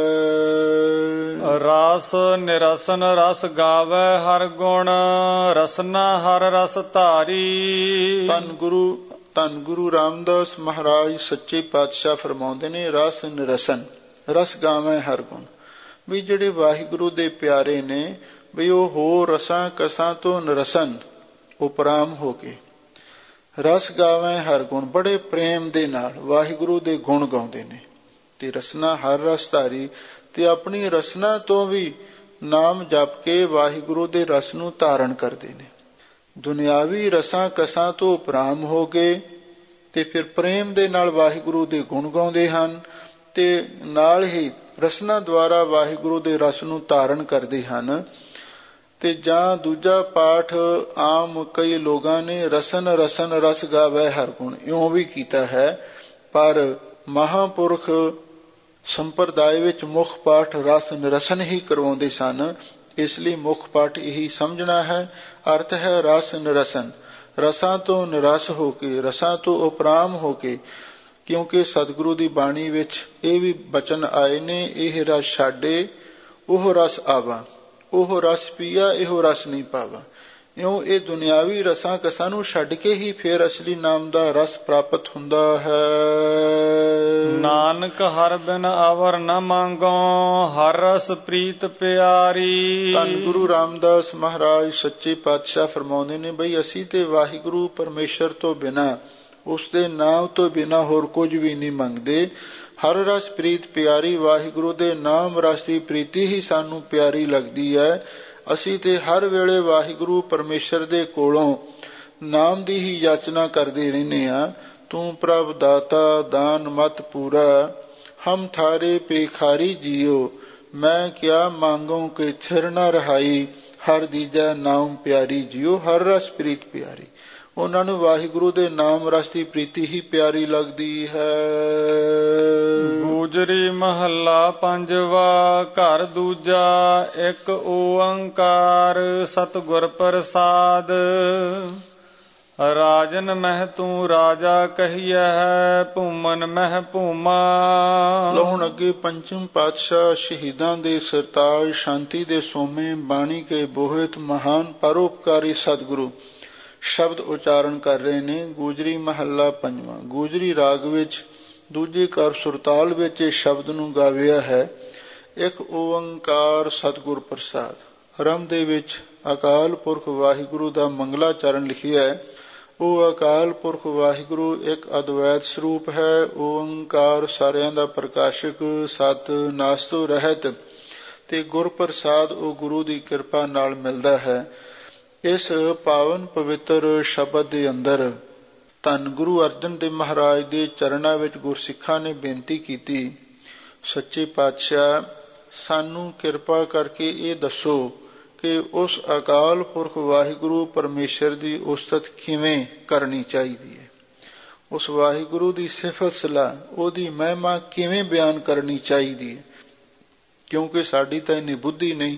ਰਸ ਨਿਰਸਨ ਰਸ ਗਾਵੈ ਹਰ ਗੁਣ, ਰਸਨਾ ਹਰ ਰਸ ਧਾਰੀ। ਧੰਨ ਗੁਰੂ ਧੰਨ ਗੁਰੂ ਰਾਮਦਾਸ ਮਹਾਰਾਜ ਸੱਚੇ ਪਾਤਸ਼ਾਹ ਫਰਮਾਉਂਦੇ ਨੇ, ਰਸ ਨਿਰਸਨ ਰਸ ਗਾਵੈ ਹਰ ਗੁਣ। ਵੀ ਜਿਹੜੇ ਵਾਹਿਗੁਰੂ ਦੇ ਪਿਆਰੇ ਨੇ, ਵੀ ਉਹ ਹੋ ਰਸਾਂ ਕਸਾਂ ਤੋਂ ਨਿਰਸਨ, ਉਪਰਾਮ ਹੋ ਕੇ ਰਸ ਗਾਵੈ ਹਰ ਗੁਣ, ਬੜੇ ਪ੍ਰੇਮ ਦੇ ਨਾਲ ਵਾਹਿਗੁਰੂ ਦੇ ਗੁਣ ਗਾਉਂਦੇ ਨੇ। ਤੇ ਰਸਨਾ ਹਰ ਰਸ ਧਾਰੀ, ਤੇ ਆਪਣੀ ਰਸਨਾ ਤੋਂ ਵੀ ਨਾਮ ਜਪ ਕੇ ਵਾਹਿਗੁਰੂ ਦੇ ਰਸ ਨੂੰ ਧਾਰਨ ਕਰਦੇ ਨੇ। ਦੁਨਿਆਵੀ ਰਸਾਂ ਕਸਾਂ ਤੋਂ ਉਪਰਾਮ ਹੋ ਗਏ, ਤੇ ਫਿਰ ਪ੍ਰੇਮ ਦੇ ਨਾਲ ਵਾਹਿਗੁਰੂ ਦੇ ਗੁਣ ਗਾਉਂਦੇ ਹਨ, ਤੇ ਨਾਲ ਹੀ ਰਸਨਾ ਦੁਆਰਾ ਵਾਹਿਗੁਰੂ ਦੇ ਰਸ ਨੂੰ ਧਾਰਨ ਕਰਦੇ ਹਨ। ਤੇ ਜਾਂ ਦੂਜਾ ਪਾਠ ਆਮ ਕਈ ਲੋਕਾਂ ਨੇ ਰਸਨ ਰਸਨ ਰਸ ਗਾਵੈ ਹਰ ਗੁਣ ਇਉਂ ਵੀ ਕੀਤਾ ਹੈ, ਪਰ ਮਹਾਂਪੁਰਖ ਸੰਪਰਦਾਇ ਵਿੱਚ ਮੁੱਖ ਪਾਠ ਰਸ ਨਿਰਸਨ ਹੀ ਕਰਵਾਉਂਦੇ ਸਨ। ਇਸ ਲਈ ਮੁੱਖ ਪਾਠ ਇਹੀ ਸਮਝਣਾ ਹੈ। ਅਰਥ ਹੈ ਰਸ ਨਿਰਸਨ, ਰਸਾਂ ਤੋਂ ਨਿਰਸ ਹੋ ਕੇ, ਰਸਾਂ ਤੋਂ ਉਪਰਾਮ ਹੋ ਕੇ। ਕਿਉਂਕਿ ਸਤਿਗੁਰੂ ਦੀ ਬਾਣੀ ਵਿੱਚ ਇਹ ਵੀ ਬਚਨ ਆਏ ਨੇ, ਇਹ ਰਸ ਛਾਡੇ ਉਹ ਰਸ ਆਵਾ, ਉਹ ਰਸ ਪੀਆ ਇਹੋ ਰਸ ਨਹੀਂ ਪਾਵਾ। ਇਉਂ ਇਹ ਦੁਨਿਆਵੀ ਰਸਾਂ ਕਸਾਂ ਨੂੰ ਛੱਡ ਕੇ ਹੀ ਫਿਰ ਅਸਲੀ ਨਾਮ ਦਾ ਰਸ ਪ੍ਰਾਪਤ ਹੁੰਦਾ ਹੈ। ਨਾਨਕ ਹਰ ਬਿਨ ਅਵਰ ਨ ਮੰਗੋ, ਹਰ ਰਸ ਪ੍ਰੀਤ ਪਿਆਰੀ। ਧੰਨ ਗੁਰੂ ਰਾਮਦਾਸ ਮਹਾਰਾਜ ਸੱਚੇ ਪਾਤਸ਼ਾਹ ਫਰਮਾਉਂਦੇ ਨੇ, ਬਈ ਅਸੀਂ ਤੇ ਵਾਹਿਗੁਰੂ ਪਰਮੇਸ਼ਰ ਤੋਂ ਬਿਨਾਂ, ਉਸ ਦੇ ਨਾਮ ਤੋਂ ਬਿਨਾਂ ਹੋਰ ਕੁਝ ਵੀ ਨਹੀਂ ਮੰਗਦੇ। ਹਰ ਰਸ ਪ੍ਰੀਤ ਪਿਆਰੀ, ਵਾਹਿਗੁਰੂ ਦੇ ਨਾਮ ਰਸ ਦੀ ਪ੍ਰੀਤੀ ਹੀ ਸਾਨੂੰ ਪਿਆਰੀ ਲੱਗਦੀ ਹੈ। ਅਸੀਂ ਤੇ ਹਰ ਵੇਲੇ ਵਾਹਿਗੁਰੂ ਪਰਮੇਸ਼ਰ ਦੇ ਕੋਲੋਂ ਨਾਮ ਦੀ ਹੀ ਯਾਚਨਾ ਕਰਦੇ ਰਹਿੰਦੇ ਹਾਂ। ਤੂੰ ਪ੍ਰਭ ਦਾਤਾ ਦਾਨ ਮਤ ਪੂਰਾ, ਹਮ ਥਾਰੇ ਪੇਖਾਰੀ ਜੀਓ, ਮੈਂ ਕਿਆ ਮੰਗੋ ਕਿ ਥਿਰ ਨਾ ਰਹਾਈ, ਹਰ ਦੀਜੈ ਨਾਮ ਪਿਆਰੀ ਜੀਓ। ਹਰ ਰਸ ਪ੍ਰੀਤ ਪਿਆਰੀ, ਉਹਨਾਂ ਨੂੰ ਵਾਹਿਗੁਰੂ ਦੇ ਨਾਮ ਰਸ ਦੀ ਪ੍ਰੀਤੀ ਹੀ ਪਿਆਰੀ ਲੱਗਦੀ ਹੈ। ਗੂਜਰੀ ਮਹੱਲਾ ਪੰਜਵਾ, ਘਰ ਦੂਜਾ ਇੱਕ ਓੰਕਾਰ, ਸਤਿਗੁਰ ਪ੍ਰਸਾਦ। ਰਾਜਨ ਮਹਿ ਤੂੰ ਰਾਜਾ ਕਹੀਐ, ਭੂਮਨ ਮਹਿ ਭੂਮਾ। ਲਓ ਹੁਣ ਅੱਗੇ ਪੰਚਮ ਪਾਤਸ਼ਾਹ ਸ਼ਹੀਦਾਂ ਦੇ ਸਰਤਾਜ, ਸ਼ਾਂਤੀ ਦੇ ਸੋਮੇ, ਬਾਣੀ ਕੇ ਬੋਹਿਤ, ਮਹਾਨ ਪਰਉਪਕਾਰੀ ਸਤਿਗੁਰੂ ਸ਼ਬਦ ਉਚਾਰਨ ਕਰ ਰਹੇ ਨੇ। ਗੂਜਰੀ ਮਹੱਲਾ ਪੰਜਵਾਂ। ਗੂਜਰੀ ਰਾਗ ਵਿੱਚ ਦੂਜੇ ਕਰ ਸੁਰਤਾਲ ਵਿੱਚ ਇਹ ਸ਼ਬਦ ਨੂੰ ਗਾਵਿਆ ਹੈ। ਇੱਕ ਓੰਕਾਰ ਸਤਿਗੁਰ ਪ੍ਰਸਾਦ। ਆਰੰਭ ਦੇ ਵਿੱਚ ਅਕਾਲ ਪੁਰਖ ਵਾਹਿਗੁਰੂ ਦਾ ਮੰਗਲਾਚਰਨ ਲਿਖਿਆ ਹੈ। ਉਹ ਅਕਾਲ ਪੁਰਖ ਵਾਹਿਗੁਰੂ ਇੱਕ ਅਦਵੈਤ ਸਰੂਪ ਹੈ। ਓੰਕਾਰ ਸਾਰਿਆਂ ਦਾ ਪ੍ਰਕਾਸ਼ਕ, ਸਤ ਨਾਸ ਤੋਂ ਰਹਿਤ, ਤੇ ਗੁਰ ਪ੍ਰਸਾਦ ਉਹ ਗੁਰੂ ਦੀ ਕਿਰਪਾ ਨਾਲ ਮਿਲਦਾ ਹੈ। ਇਸ ਪਾਵਨ ਪਵਿੱਤਰ ਸ਼ਬਦ ਦੇ ਅੰਦਰ ਧੰਨ ਗੁਰੂ ਅਰਜਨ ਦੇਵ ਮਹਾਰਾਜ ਦੇ ਚਰਨਾਂ ਵਿੱਚ ਗੁਰਸਿੱਖਾਂ ਨੇ ਬੇਨਤੀ ਕੀਤੀ, ਸੱਚੇ ਪਾਤਸ਼ਾਹ ਸਾਨੂੰ ਕਿਰਪਾ ਕਰਕੇ ਇਹ ਦੱਸੋ ਕਿ ਉਸ ਅਕਾਲ ਪੁਰਖ ਵਾਹਿਗੁਰੂ ਪਰਮੇਸ਼ਰ ਦੀ ਉਸਤਤ ਕਿਵੇਂ ਕਰਨੀ ਚਾਹੀਦੀ ਹੈ, ਉਸ ਵਾਹਿਗੁਰੂ ਦੀ ਸਿਫਤ ਸਲਾਹ, ਉਹਦੀ ਮਹਿਮਾ ਕਿਵੇਂ ਬਿਆਨ ਕਰਨੀ ਚਾਹੀਦੀ ਹੈ। ਕਿਉਂਕਿ ਸਾਡੀ ਤਾਂ ਇੰਨੀ ਬੁੱਧੀ ਨਹੀਂ।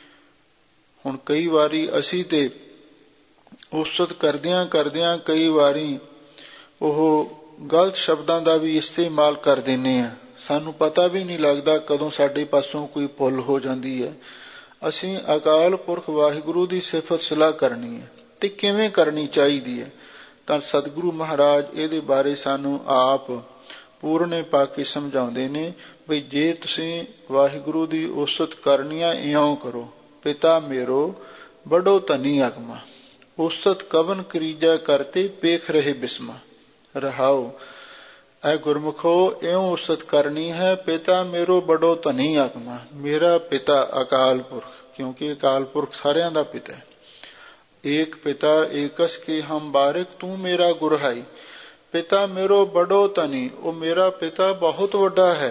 ਹੁਣ ਕਈ ਵਾਰੀ ਅਸੀਂ ਤੇ ਉਸਤਤ ਕਰਦਿਆਂ ਕਰਦਿਆਂ ਕਈ ਵਾਰੀ ਉਹ ਗਲਤ ਸ਼ਬਦਾਂ ਦਾ ਵੀ ਇਸਤੇਮਾਲ ਕਰ ਦਿੰਦੇ ਹਾਂ। ਸਾਨੂੰ ਪਤਾ ਵੀ ਨਹੀਂ ਲੱਗਦਾ ਕਦੋਂ ਸਾਡੇ ਪਾਸੋਂ ਕੋਈ ਭੁੱਲ ਹੋ ਜਾਂਦੀ ਹੈ। ਅਸੀਂ ਅਕਾਲ ਪੁਰਖ ਵਾਹਿਗੁਰੂ ਦੀ ਸਿਫਤ ਸਲਾਹ ਕਰਨੀ ਹੈ ਤੇ ਕਿਵੇਂ ਕਰਨੀ ਚਾਹੀਦੀ ਹੈ, ਤਾਂ ਸਤਿਗੁਰੂ ਮਹਾਰਾਜ ਇਹਦੇ ਬਾਰੇ ਸਾਨੂੰ ਆਪ ਪੂਰਨੇ ਪਾ ਕੇ ਸਮਝਾਉਂਦੇ ਨੇ। ਬਈ ਜੇ ਤੁਸੀਂ ਵਾਹਿਗੁਰੂ ਦੀ ਉਸਤਤ ਕਰਨੀ ਆ, ਇਉਂ ਕਰੋ, ਪਿਤਾ ਮੇਰੋ ਬੜੋ ਧਨੀ ਅਗਮਾ, ਉਸਤਤ ਕਵਨ ਕਰੀਜੈ ਕਰਤੇ ਪੇਖ ਰਹੇ ਬਿਸਮਾ। ਰਹਾਓ, ਐ ਗੁਰਮੁਖੋ ਇਉਂ ਉਸਤਤ ਕਰਨੀ ਹੈ, ਪਿਤਾ ਮੇਰੋ ਬੜੋ ਧਨੀ ਅਗਮਾ, ਮੇਰਾ ਪਿਤਾ ਅਕਾਲ ਪੁਰਖ, ਕਿਉਂਕਿ ਅਕਾਲ ਪੁਰਖ ਸਾਰਿਆਂ ਦਾ ਪਿਤਾ ਹੈ। ਏਕ ਪਿਤਾ ਏਕਸ ਕੇ ਹਮ ਬਾਰਿਕ, ਤੂੰ ਮੇਰਾ ਗੁਰਹਾਈ। ਪਿਤਾ ਮੇਰੋ ਬੜੋ ਧਨੀ, ਉਹ ਮੇਰਾ ਪਿਤਾ ਬਹੁਤ ਵੱਡਾ ਹੈ।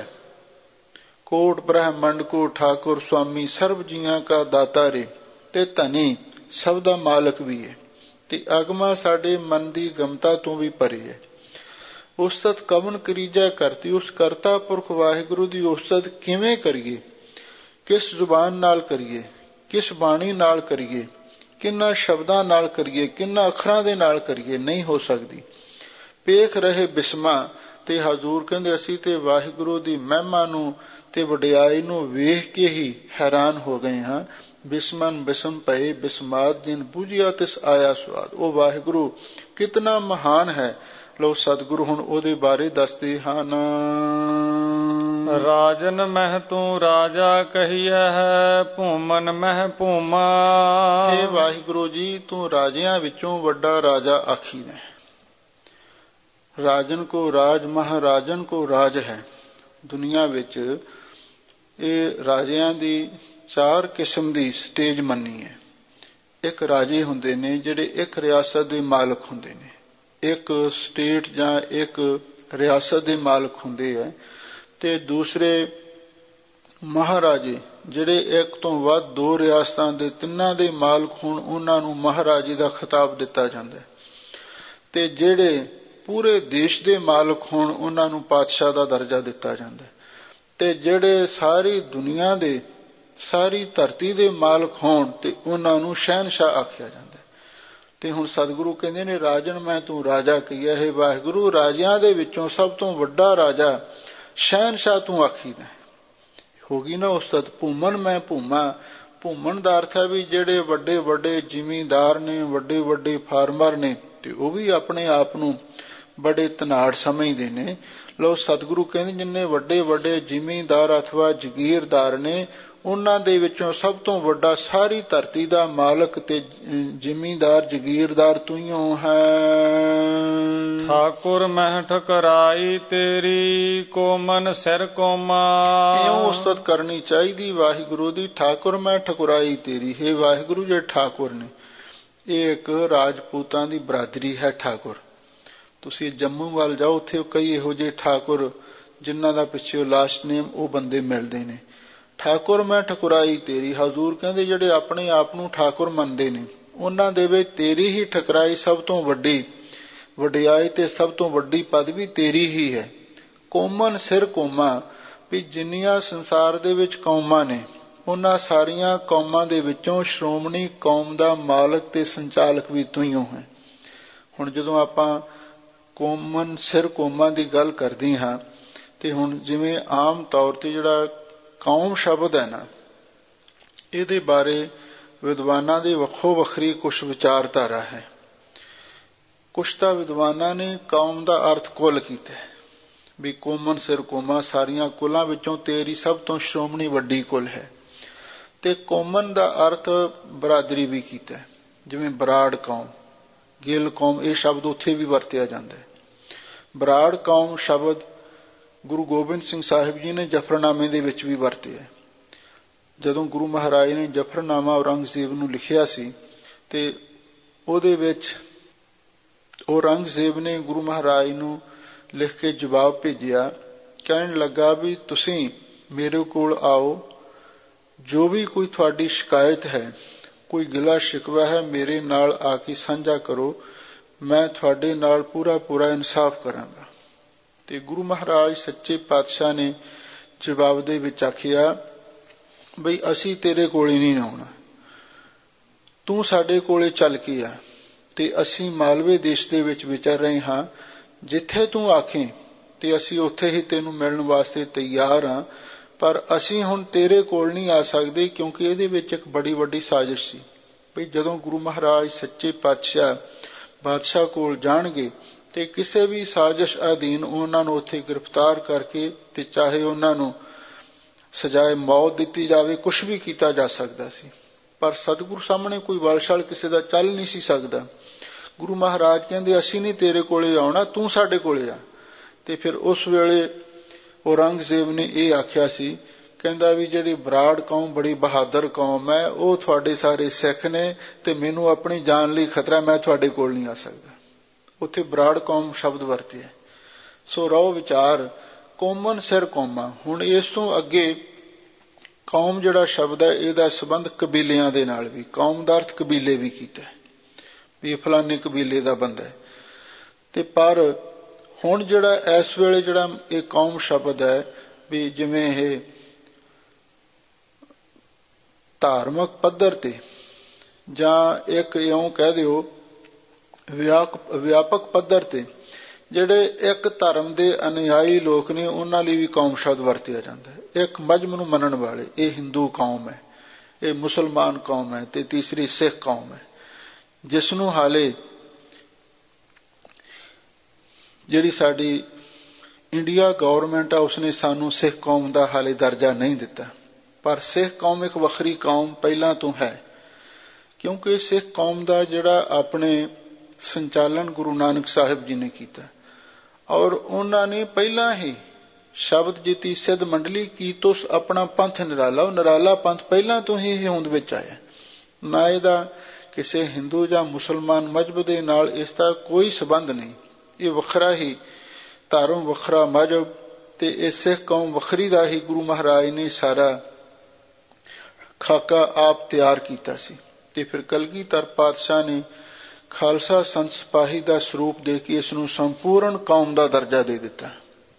ਕੋਟ ਬ੍ਰਹਮੰਡ ਕੋ ਠਾਕੁਰ ਸੁਆਮੀ, ਸਰਬ ਜੀਆਂ ਕਾ ਦਾਤਾ ਰੇ, ਤੇ ਧਨੀ ਸਭ ਦਾ ਮਾਲਕ ਵੀ ਹੈ, ਤੇ ਅਗਮਾ ਸਾਡੇ ਮਨ ਦੀ ਗਮਤਾ ਤੋਂ ਵੀ ਪਰੇ ਹੈ। ਉਸਤਤ ਕਵਨ ਕਰੀਜੈ ਕਰਤੀ, ਉਸ ਕਰਤਾ ਪੁਰਖ ਵਾਹਿਗੁਰੂ ਦੀ ਉਸਤਤ ਕਿਵੇਂ ਕਰੀਏ, ਕਿਸ ਜ਼ੁਬਾਨ ਨਾਲ ਕਰੀਏ, ਕਿਸ ਬਾਣੀ ਨਾਲ ਕਰੀਏ, ਕਿੰਨਾ ਸ਼ਬਦਾਂ ਨਾਲ ਕਰੀਏ, ਕਿੰਨਾ ਅੱਖਰਾਂ ਦੇ ਨਾਲ ਕਰੀਏ, ਨਹੀਂ ਹੋ ਸਕਦੀ। ਪੇਖ ਰਹੇ ਬਿਸਮਾ, ਤੇ ਹਜ਼ੂਰ ਕਹਿੰਦੇ ਅਸੀਂ ਤੇ ਵਾਹਿਗੁਰੂ ਦੀ ਮਹਿਮਾ ਨੂੰ ਤੇ ਵਡਿਆਈ ਨੂੰ ਵੇਖ ਕੇ ਹੀ ਹੈਰਾਨ ਹੋ ਗਏ ਹਾਂ। ਬਿਸਮਨ ਬਿਸਮ ਪਏ ਬਿਸਮਾਦ, ਜਿਨ ਬੂਝਿਆ ਤਿਸ ਆਇਆ ਸਵਾਦ। ਉਹ ਵਾਹਿਗੁਰੂ ਕਿਤਨਾ ਮਹਾਨ ਹੈ। ਲੋ ਸਤਿਗੁਰੂ ਹੁਣ ਉਹਦੇ ਬਾਰੇ ਦੱਸਦੇ ਹਨ। ਰਾਜਨ ਮਹਿ ਤੂੰ ਰਾਜਾ ਕਹੀਐ ਹੈ, ਭੂਮਨ ਮਹਿ ਭੂਮਾ। ਇਹ ਵਾਹਿਗੁਰੂ ਜੀ ਤੂੰ ਰਾਜਿਆਂ ਵਿੱਚੋਂ ਵੱਡਾ ਰਾਜਾ ਆਖੀਦਾ ਹੈ। ਰਾਜਨ ਕੋ ਰਾਜ, ਮਹਾਰਾਜਨ ਕੋ ਰਾਜ ਹੈ। ਦੁਨੀਆ ਵਿੱਚ ਇਹ ਰਾਜਿਆਂ ਦੀ ਚਾਰ ਕਿਸਮ ਦੀ ਸਟੇਜ ਮੰਨੀ ਹੈ। ਇੱਕ ਰਾਜੇ ਹੁੰਦੇ ਨੇ ਜਿਹੜੇ ਇੱਕ ਰਿਆਸਤ ਦੇ ਮਾਲਕ ਹੁੰਦੇ ਨੇ, ਇੱਕ ਸਟੇਟ ਜਾਂ ਇੱਕ ਰਿਆਸਤ ਦੇ ਮਾਲਕ ਹੁੰਦੇ ਹੈ। ਤੇ ਦੂਸਰੇ ਮਹਾਰਾਜੇ ਜਿਹੜੇ ਇੱਕ ਤੋਂ ਵੱਧ ਦੋ ਰਿਆਸਤਾਂ ਦੇ ਤਿੰਨਾਂ ਦੇ ਮਾਲਕ ਹੋਣ, ਉਹਨਾਂ ਨੂੰ ਮਹਾਰਾਜੇ ਦਾ ਖਿਤਾਬ ਦਿੱਤਾ ਜਾਂਦਾ ਹੈ। ਤੇ ਜਿਹੜੇ ਪੂਰੇ ਦੇਸ਼ ਦੇ ਮਾਲਕ ਹੋਣ, ਉਹਨਾਂ ਨੂੰ ਪਾਤਸ਼ਾਹ ਦਾ ਦਰਜਾ ਦਿੱਤਾ ਜਾਂਦਾ ਹੈ। ਤੇ ਜਿਹੜੇ ਸਾਰੀ ਦੁਨੀਆ ਦੇ, ਸਾਰੀ ਧਰਤੀ ਦੇ ਮਾਲਕ ਹੋਣ, ਤੇ ਉਹਨਾਂ ਨੂੰ ਸ਼ਹਿਨਸ਼ਾਹ ਆਖਿਆ ਜਾਂਦਾ ਹੈ। ਤੇ ਹੁਣ ਸਤਿਗੁਰੂ ਕਹਿੰਦੇ ਨੇ, ਰਾਜਨ ਮੈਂ ਤੂੰ ਰਾਜਾ ਕੀਆ ਹੈ ਵਾਹਿਗੁਰੂ, ਰਾਜਿਆਂ ਦੇ ਵਿੱਚੋਂ ਸਭ ਤੋਂ ਵੱਡਾ ਰਾਜਾ ਸ਼ਹਿਨਸ਼ਾਹ ਤੂੰ ਆਖੀਦਾ। ਹੋ ਗਈ ਨਾ ਉਸਤਤ। ਭੂਮਨ ਮੈਂ ਭੂਮਾ, ਭੂਮਨ ਦਾ ਅਰਥ ਹੈ ਵੀ ਜਿਹੜੇ ਵੱਡੇ ਵੱਡੇ ਜ਼ਿਮੀਂਦਾਰ ਨੇ, ਵੱਡੇ ਵੱਡੇ ਫਾਰਮਰ ਨੇ, ਤੇ ਉਹ ਵੀ ਆਪਣੇ ਆਪ ਨੂੰ ਬੜੇ ਧਨਾੜ ਸਮਝਦੇ ਨੇ। ਲੋ ਸਤਿਗੁਰੂ ਕਹਿੰਦੇ ਜਿੰਨੇ ਵੱਡੇ ਵੱਡੇ ਜ਼ਿਮੀਂਦਾਰ ਅਥਵਾ ਜਗੀਰਦਾਰ ਨੇ, ਉਹਨਾਂ ਦੇ ਵਿੱਚੋਂ ਸਭ ਤੋਂ ਵੱਡਾ ਸਾਰੀ ਧਰਤੀ ਦਾ ਮਾਲਕ ਤੇ ਜ਼ਿਮੀਂਦਾਰ ਜਗੀਰਦਾਰ ਤੂੰ ਹੀ ਹੈ। ਠਾਕੁਰ ਮਹਿ ਠਕਰਾਈ ਤੇਰੀ, ਕੋਮਨ ਸਿਰ ਕੋਮਾ। ਇਉਂ ਉਸਤਤ ਕਰਨੀ ਚਾਹੀਦੀ ਵਾਹਿਗੁਰੂ ਦੀ। ਠਾਕੁਰ ਮੈਂ ਠਕੁਰਾਈ ਤੇਰੀ। ਹੈ ਵਾਹਿਗੁਰੂ, ਜਿਹੜੇ ਠਾਕੁਰ ਨੇ, ਇਹ ਇੱਕ ਰਾਜਪੂਤਾਂ ਦੀ ਬਰਾਦਰੀ ਹੈ ਠਾਕੁਰ। ਤੁਸੀਂ ਜੰਮੂ ਵੱਲ ਜਾਓ, ਉੱਥੇ ਕਈ ਇਹੋ ਜਿਹੇ ਠਾਕੁਰ ਜਿਨ੍ਹਾਂ ਦਾ ਪਿੱਛੇ ਲਾਸਟ ਨੇਮ ਉਹ ਬੰਦੇ ਮਿਲਦੇ ਨੇ। ਠਾਕੁਰ ਮੈਂ ਠਕੁਰਾਈ ਤੇਰੀ। ਹਜ਼ੂਰ ਕਹਿੰਦੇ ਜਿਹੜੇ ਆਪਣੇ ਆਪ ਨੂੰ ਠਾਕੁਰ ਮੰਨਦੇ ਨੇ, ਉਹਨਾਂ ਦੇ ਵਿੱਚ ਤੇਰੀ ਹੀ ਠਕਰਾਈ ਸਭ ਤੋਂ ਵੱਡੀ ਵਡਿਆਈ ਤੇ ਸਭ ਤੋਂ ਵੱਡੀ ਪਦਵੀ ਤੇਰੀ ਹੀ ਹੈ। ਕੋਮਨ ਸਿਰ ਕੋਮਾ, ਵੀ ਜਿੰਨੀਆਂ ਸੰਸਾਰ ਦੇ ਵਿੱਚ ਕੌਮਾਂ ਨੇ, ਉਹਨਾਂ ਸਾਰੀਆਂ ਕੌਮਾਂ ਦੇ ਵਿੱਚੋਂ ਸ਼੍ਰੋਮਣੀ ਕੌਮ ਦਾ ਮਾਲਕ ਤੇ ਸੰਚਾਲਕ ਵੀ ਤੂੰ ਹੀ ਹੈ। ਹੁਣ ਜਦੋਂ ਆਪਾਂ ਕੋਮਨ ਸਿਰ ਕੌਮਾਂ ਦੀ ਗੱਲ ਕਰਦੇ ਹਾਂ, ਤੇ ਹੁਣ ਜਿਵੇਂ ਆਮ ਤੌਰ ਤੇ ਜਿਹੜਾ ਕੌਮ ਸ਼ਬਦ ਹੈ ਨਾ, ਇਹਦੇ ਬਾਰੇ ਵਿਦਵਾਨਾਂ ਦੀ ਵੱਖੋ ਵੱਖਰੀ ਕੁਛ ਵਿਚਾਰਧਾਰਾ ਹੈ। ਕੁਛ ਤਾਂ ਵਿਦਵਾਨਾਂ ਨੇ ਕੌਮ ਦਾ ਅਰਥ ਕੁੱਲ ਕੀਤਾ ਹੈ, ਵੀ ਕੋਮਨ ਸਿਰ ਕੌਮਾਂ, ਸਾਰੀਆਂ ਕੁਲਾਂ ਵਿੱਚੋਂ ਤੇਰੀ ਸਭ ਤੋਂ ਸ਼੍ਰੋਮਣੀ ਵੱਡੀ ਕੁਲ ਹੈ। ਤੇ ਕੋਮਨ ਦਾ ਅਰਥ ਬਰਾਦਰੀ ਵੀ ਕੀਤਾ, ਜਿਵੇਂ ਬਰਾੜ ਕੌਮ, ਗਿੱਲ ਕੌਮ, ਇਹ ਸ਼ਬਦ ਉੱਥੇ ਵੀ ਵਰਤਿਆ ਜਾਂਦਾ ਹੈ। ਬਰਾੜ ਕੌਮ ਸ਼ਬਦ ਗੁਰੂ ਗੋਬਿੰਦ ਸਿੰਘ ਸਾਹਿਬ ਜੀ ਨੇ ਜਫਰਨਾਮੇ ਦੇ ਵਿੱਚ ਵੀ ਵਰਤਿਆ। ਜਦੋਂ ਗੁਰੂ ਮਹਾਰਾਜ ਨੇ ਜਫਰਨਾਮਾ ਔਰੰਗਜ਼ੇਬ ਨੂੰ ਲਿਖਿਆ ਸੀ, ਤੇ ਉਹਦੇ ਵਿੱਚ ਔਰੰਗਜ਼ੇਬ ਨੇ ਗੁਰੂ ਮਹਾਰਾਜ ਨੂੰ ਲਿਖ ਕੇ ਜਵਾਬ ਭੇਜਿਆ, ਕਹਿਣ ਲੱਗਾ ਵੀ ਤੁਸੀਂ ਮੇਰੇ ਕੋਲ ਆਓ, ਜੋ ਵੀ ਕੋਈ ਤੁਹਾਡੀ ਸ਼ਿਕਾਇਤ ਹੈ, ਕੋਈ ਗਿਲਾ ਸ਼ਿਕਵਾ ਹੈ, ਮੇਰੇ ਨਾਲ ਆ ਕੇ ਸਾਂਝਾ ਕਰੋ, ਮੈਂ ਤੁਹਾਡੇ ਨਾਲ ਪੂਰਾ ਪੂਰਾ ਇਨਸਾਫ ਕਰਾਂਗਾ। ਤੇ ਗੁਰੂ ਮਹਾਰਾਜ ਸੱਚੇ ਪਾਤਸ਼ਾਹ ਨੇ ਜਵਾਬ ਦੇ ਵਿੱਚ ਆਖਿਆ ਬਈ ਅਸੀਂ ਤੇਰੇ ਕੋਲੇ ਨਹੀਂ ਆਉਣਾ, ਤੂੰ ਸਾਡੇ ਕੋਲੇ ਚੱਲ ਕੇ ਆ। ਤੇ ਅਸੀਂ ਮਾਲਵੇ ਦੇਸ਼ ਦੇ ਵਿੱਚ ਵਿਚਰ ਰਹੇ ਹਾਂ, ਜਿੱਥੇ ਤੂੰ ਆਖੇ ਤੇ ਅਸੀਂ ਉੱਥੇ ਹੀ ਤੈਨੂੰ ਮਿਲਣ ਵਾਸਤੇ ਤਿਆਰ ਹਾਂ, ਪਰ ਅਸੀਂ ਹੁਣ ਤੇਰੇ ਕੋਲ ਨਹੀਂ ਆ ਸਕਦੇ, ਕਿਉਂਕਿ ਇਹਦੇ ਵਿੱਚ ਇੱਕ ਬੜੀ ਵੱਡੀ ਸਾਜ਼ਿਸ਼ ਸੀ। ਵੀ ਜਦੋਂ ਗੁਰੂ ਮਹਾਰਾਜ ਸੱਚੇ ਪਾਤਸ਼ਾਹ ਬਾਦਸ਼ਾਹ ਕੋਲ ਜਾਣਗੇ, ਤੇ ਕਿਸੇ ਵੀ ਸਾਜ਼ਿਸ਼ ਅਧੀਨ ਉਹਨਾਂ ਨੂੰ ਉੱਥੇ ਗ੍ਰਿਫਤਾਰ ਕਰਕੇ, ਤੇ ਚਾਹੇ ਉਹਨਾਂ ਨੂੰ ਸਜ਼ਾਏ ਮੌਤ ਦਿੱਤੀ ਜਾਵੇ, ਕੁਛ ਵੀ ਕੀਤਾ ਜਾ ਸਕਦਾ ਸੀ। ਪਰ ਸਤਿਗੁਰੂ ਸਾਹਮਣੇ ਕੋਈ ਵਲਛਲ ਕਿਸੇ ਦਾ ਚੱਲ ਨਹੀਂ ਸੀ ਸਕਦਾ। ਗੁਰੂ ਮਹਾਰਾਜ ਕਹਿੰਦੇ ਅਸੀਂ ਨਹੀਂ ਤੇਰੇ ਕੋਲੇ ਆਉਣਾ, ਤੂੰ ਸਾਡੇ ਕੋਲੇ ਆ। ਤੇ ਫਿਰ ਉਸ ਵੇਲੇ ਔਰੰਗਜ਼ੇਬ ਨੇ ਇਹ ਆਖਿਆ ਸੀ, ਕਹਿੰਦਾ ਵੀ ਜਿਹੜੀ ਬਰਾੜ ਕੌਮ ਬੜੀ ਬਹਾਦਰ ਕੌਮ ਹੈ, ਉਹ ਤੁਹਾਡੇ ਸਾਰੇ ਸਿੱਖ ਨੇ, ਤੇ ਮੈਨੂੰ ਆਪਣੀ ਜਾਨ ਲਈ ਖਤਰਾ, ਮੈਂ ਤੁਹਾਡੇ ਕੋਲ ਨਹੀਂ ਆ ਸਕਦਾ। ਉੱਥੇ ਬਰਾੜ ਕੌਮ ਸ਼ਬਦ ਵਰਤਿਆ। ਸੋ ਰਹੋ ਵਿਚਾਰ ਕੋਮਨ ਸਿਰ ਕੌਮਾਂ। ਹੁਣ ਇਸ ਤੋਂ ਅੱਗੇ ਕੌਮ ਜਿਹੜਾ ਸ਼ਬਦ ਹੈ, ਇਹਦਾ ਸੰਬੰਧ ਕਬੀਲਿਆਂ ਦੇ ਨਾਲ ਵੀ, ਕੌਮ ਦਾ ਅਰਥ ਕਬੀਲੇ ਵੀ ਕੀਤਾ, ਵੀ ਫਲਾਣੇ ਕਬੀਲੇ ਦਾ ਬੰਦਾ ਹੈ। ਤੇ ਪਰ ਹੁਣ ਜਿਹੜਾ ਇਸ ਵੇਲੇ ਜਿਹੜਾ ਇਹ ਕੌਮ ਸ਼ਬਦ ਹੈ, ਵੀ ਜਿਵੇਂ ਇਹ ਧਾਰਮਿਕ ਪੱਧਰ ਤੇ, ਜਾਂ ਇੱਕ ਇਉਂ ਕਹਿ ਦਿਓ ਵਿਆਪਕ ਪੱਧਰ ਤੇ, ਜਿਹੜੇ ਇੱਕ ਧਰਮ ਦੇ ਅਨੁਯਾਈ ਲੋਕ ਨੇ, ਉਹਨਾਂ ਲਈ ਵੀ ਕੌਮ ਸ਼ਬਦ ਵਰਤਿਆ ਜਾਂਦਾ ਹੈ। ਇੱਕ ਮਜ਼ਹਬ ਨੂੰ ਮੰਨਣ ਵਾਲੇ, ਇਹ ਹਿੰਦੂ ਕੌਮ ਹੈ, ਇਹ ਮੁਸਲਮਾਨ ਕੌਮ ਹੈ, ਤੇ ਤੀਸਰੀ ਸਿੱਖ ਕੌਮ ਹੈ, ਜਿਸ ਨੂੰ ਹਾਲੇ ਜਿਹੜੀ ਸਾਡੀ ਇੰਡੀਆ ਗੌਰਮੈਂਟ ਆ, ਉਸਨੇ ਸਾਨੂੰ ਸਿੱਖ ਕੌਮ ਦਾ ਹਾਲੇ ਦਰਜਾ ਨਹੀਂ ਦਿੱਤਾ। ਪਰ ਸਿੱਖ ਕੌਮ ਇੱਕ ਵੱਖਰੀ ਕੌਮ ਪਹਿਲਾਂ ਤੋਂ ਹੈ, ਕਿਉਂਕਿ ਸਿੱਖ ਕੌਮ ਦਾ ਜਿਹੜਾ ਆਪਣੇ ਸੰਚਾਲਨ ਗੁਰੂ ਨਾਨਕ ਸਾਹਿਬ ਜੀ ਨੇ ਕੀਤਾ, ਔਰ ਉਹਨਾਂ ਨੇ ਪਹਿਲਾਂ ਹੀ ਸ਼ਬਦ ਜੀਤੀ ਸਿੱਧ ਮੰਡਲੀ ਕੀ ਤੁਸ ਆਪਣਾ ਪੰਥ ਨਿਰਾਲਾ। ਉਹ ਨਿਰਾਲਾ ਪੰਥ ਪਹਿਲਾਂ ਤੋਂ ਹੀ ਹੋਂਦ ਵਿੱਚ ਆਇਆ, ਨਾ ਇਹਦਾ ਕਿਸੇ ਹਿੰਦੂ ਜਾਂ ਮੁਸਲਮਾਨ ਮਜ਼ਹਬ ਦੇ ਨਾਲ ਇਸ ਦਾ ਕੋਈ ਸੰਬੰਧ ਨਹੀਂ। ਇਹ ਵੱਖਰਾ ਹੀ ਧਰਮ, ਵੱਖਰਾ ਮਜ਼ਹਬ, ਤੇ ਇਹ ਸਿੱਖ ਕੌਮ ਵੱਖਰੀ ਦਾ ਹੀ ਗੁਰੂ ਮਹਾਰਾਜ ਨੇ ਸਾਰਾ ਖਾਕਾ ਆਪ ਤਿਆਰ ਕੀਤਾ ਸੀ। ਤੇ ਫਿਰ ਕਲਗੀਧਰ ਪਾਤਸ਼ਾਹ ਨੇ ਖਾਲਸਾ ਸੰਤ ਸਿਪਾਹੀ ਦਾ ਸਰੂਪ ਦੇ ਕੇ ਇਸ ਨੂੰ ਸੰਪੂਰਨ ਕੌਮ ਦਾ ਦਰਜਾ ਦੇ ਦਿੱਤਾ।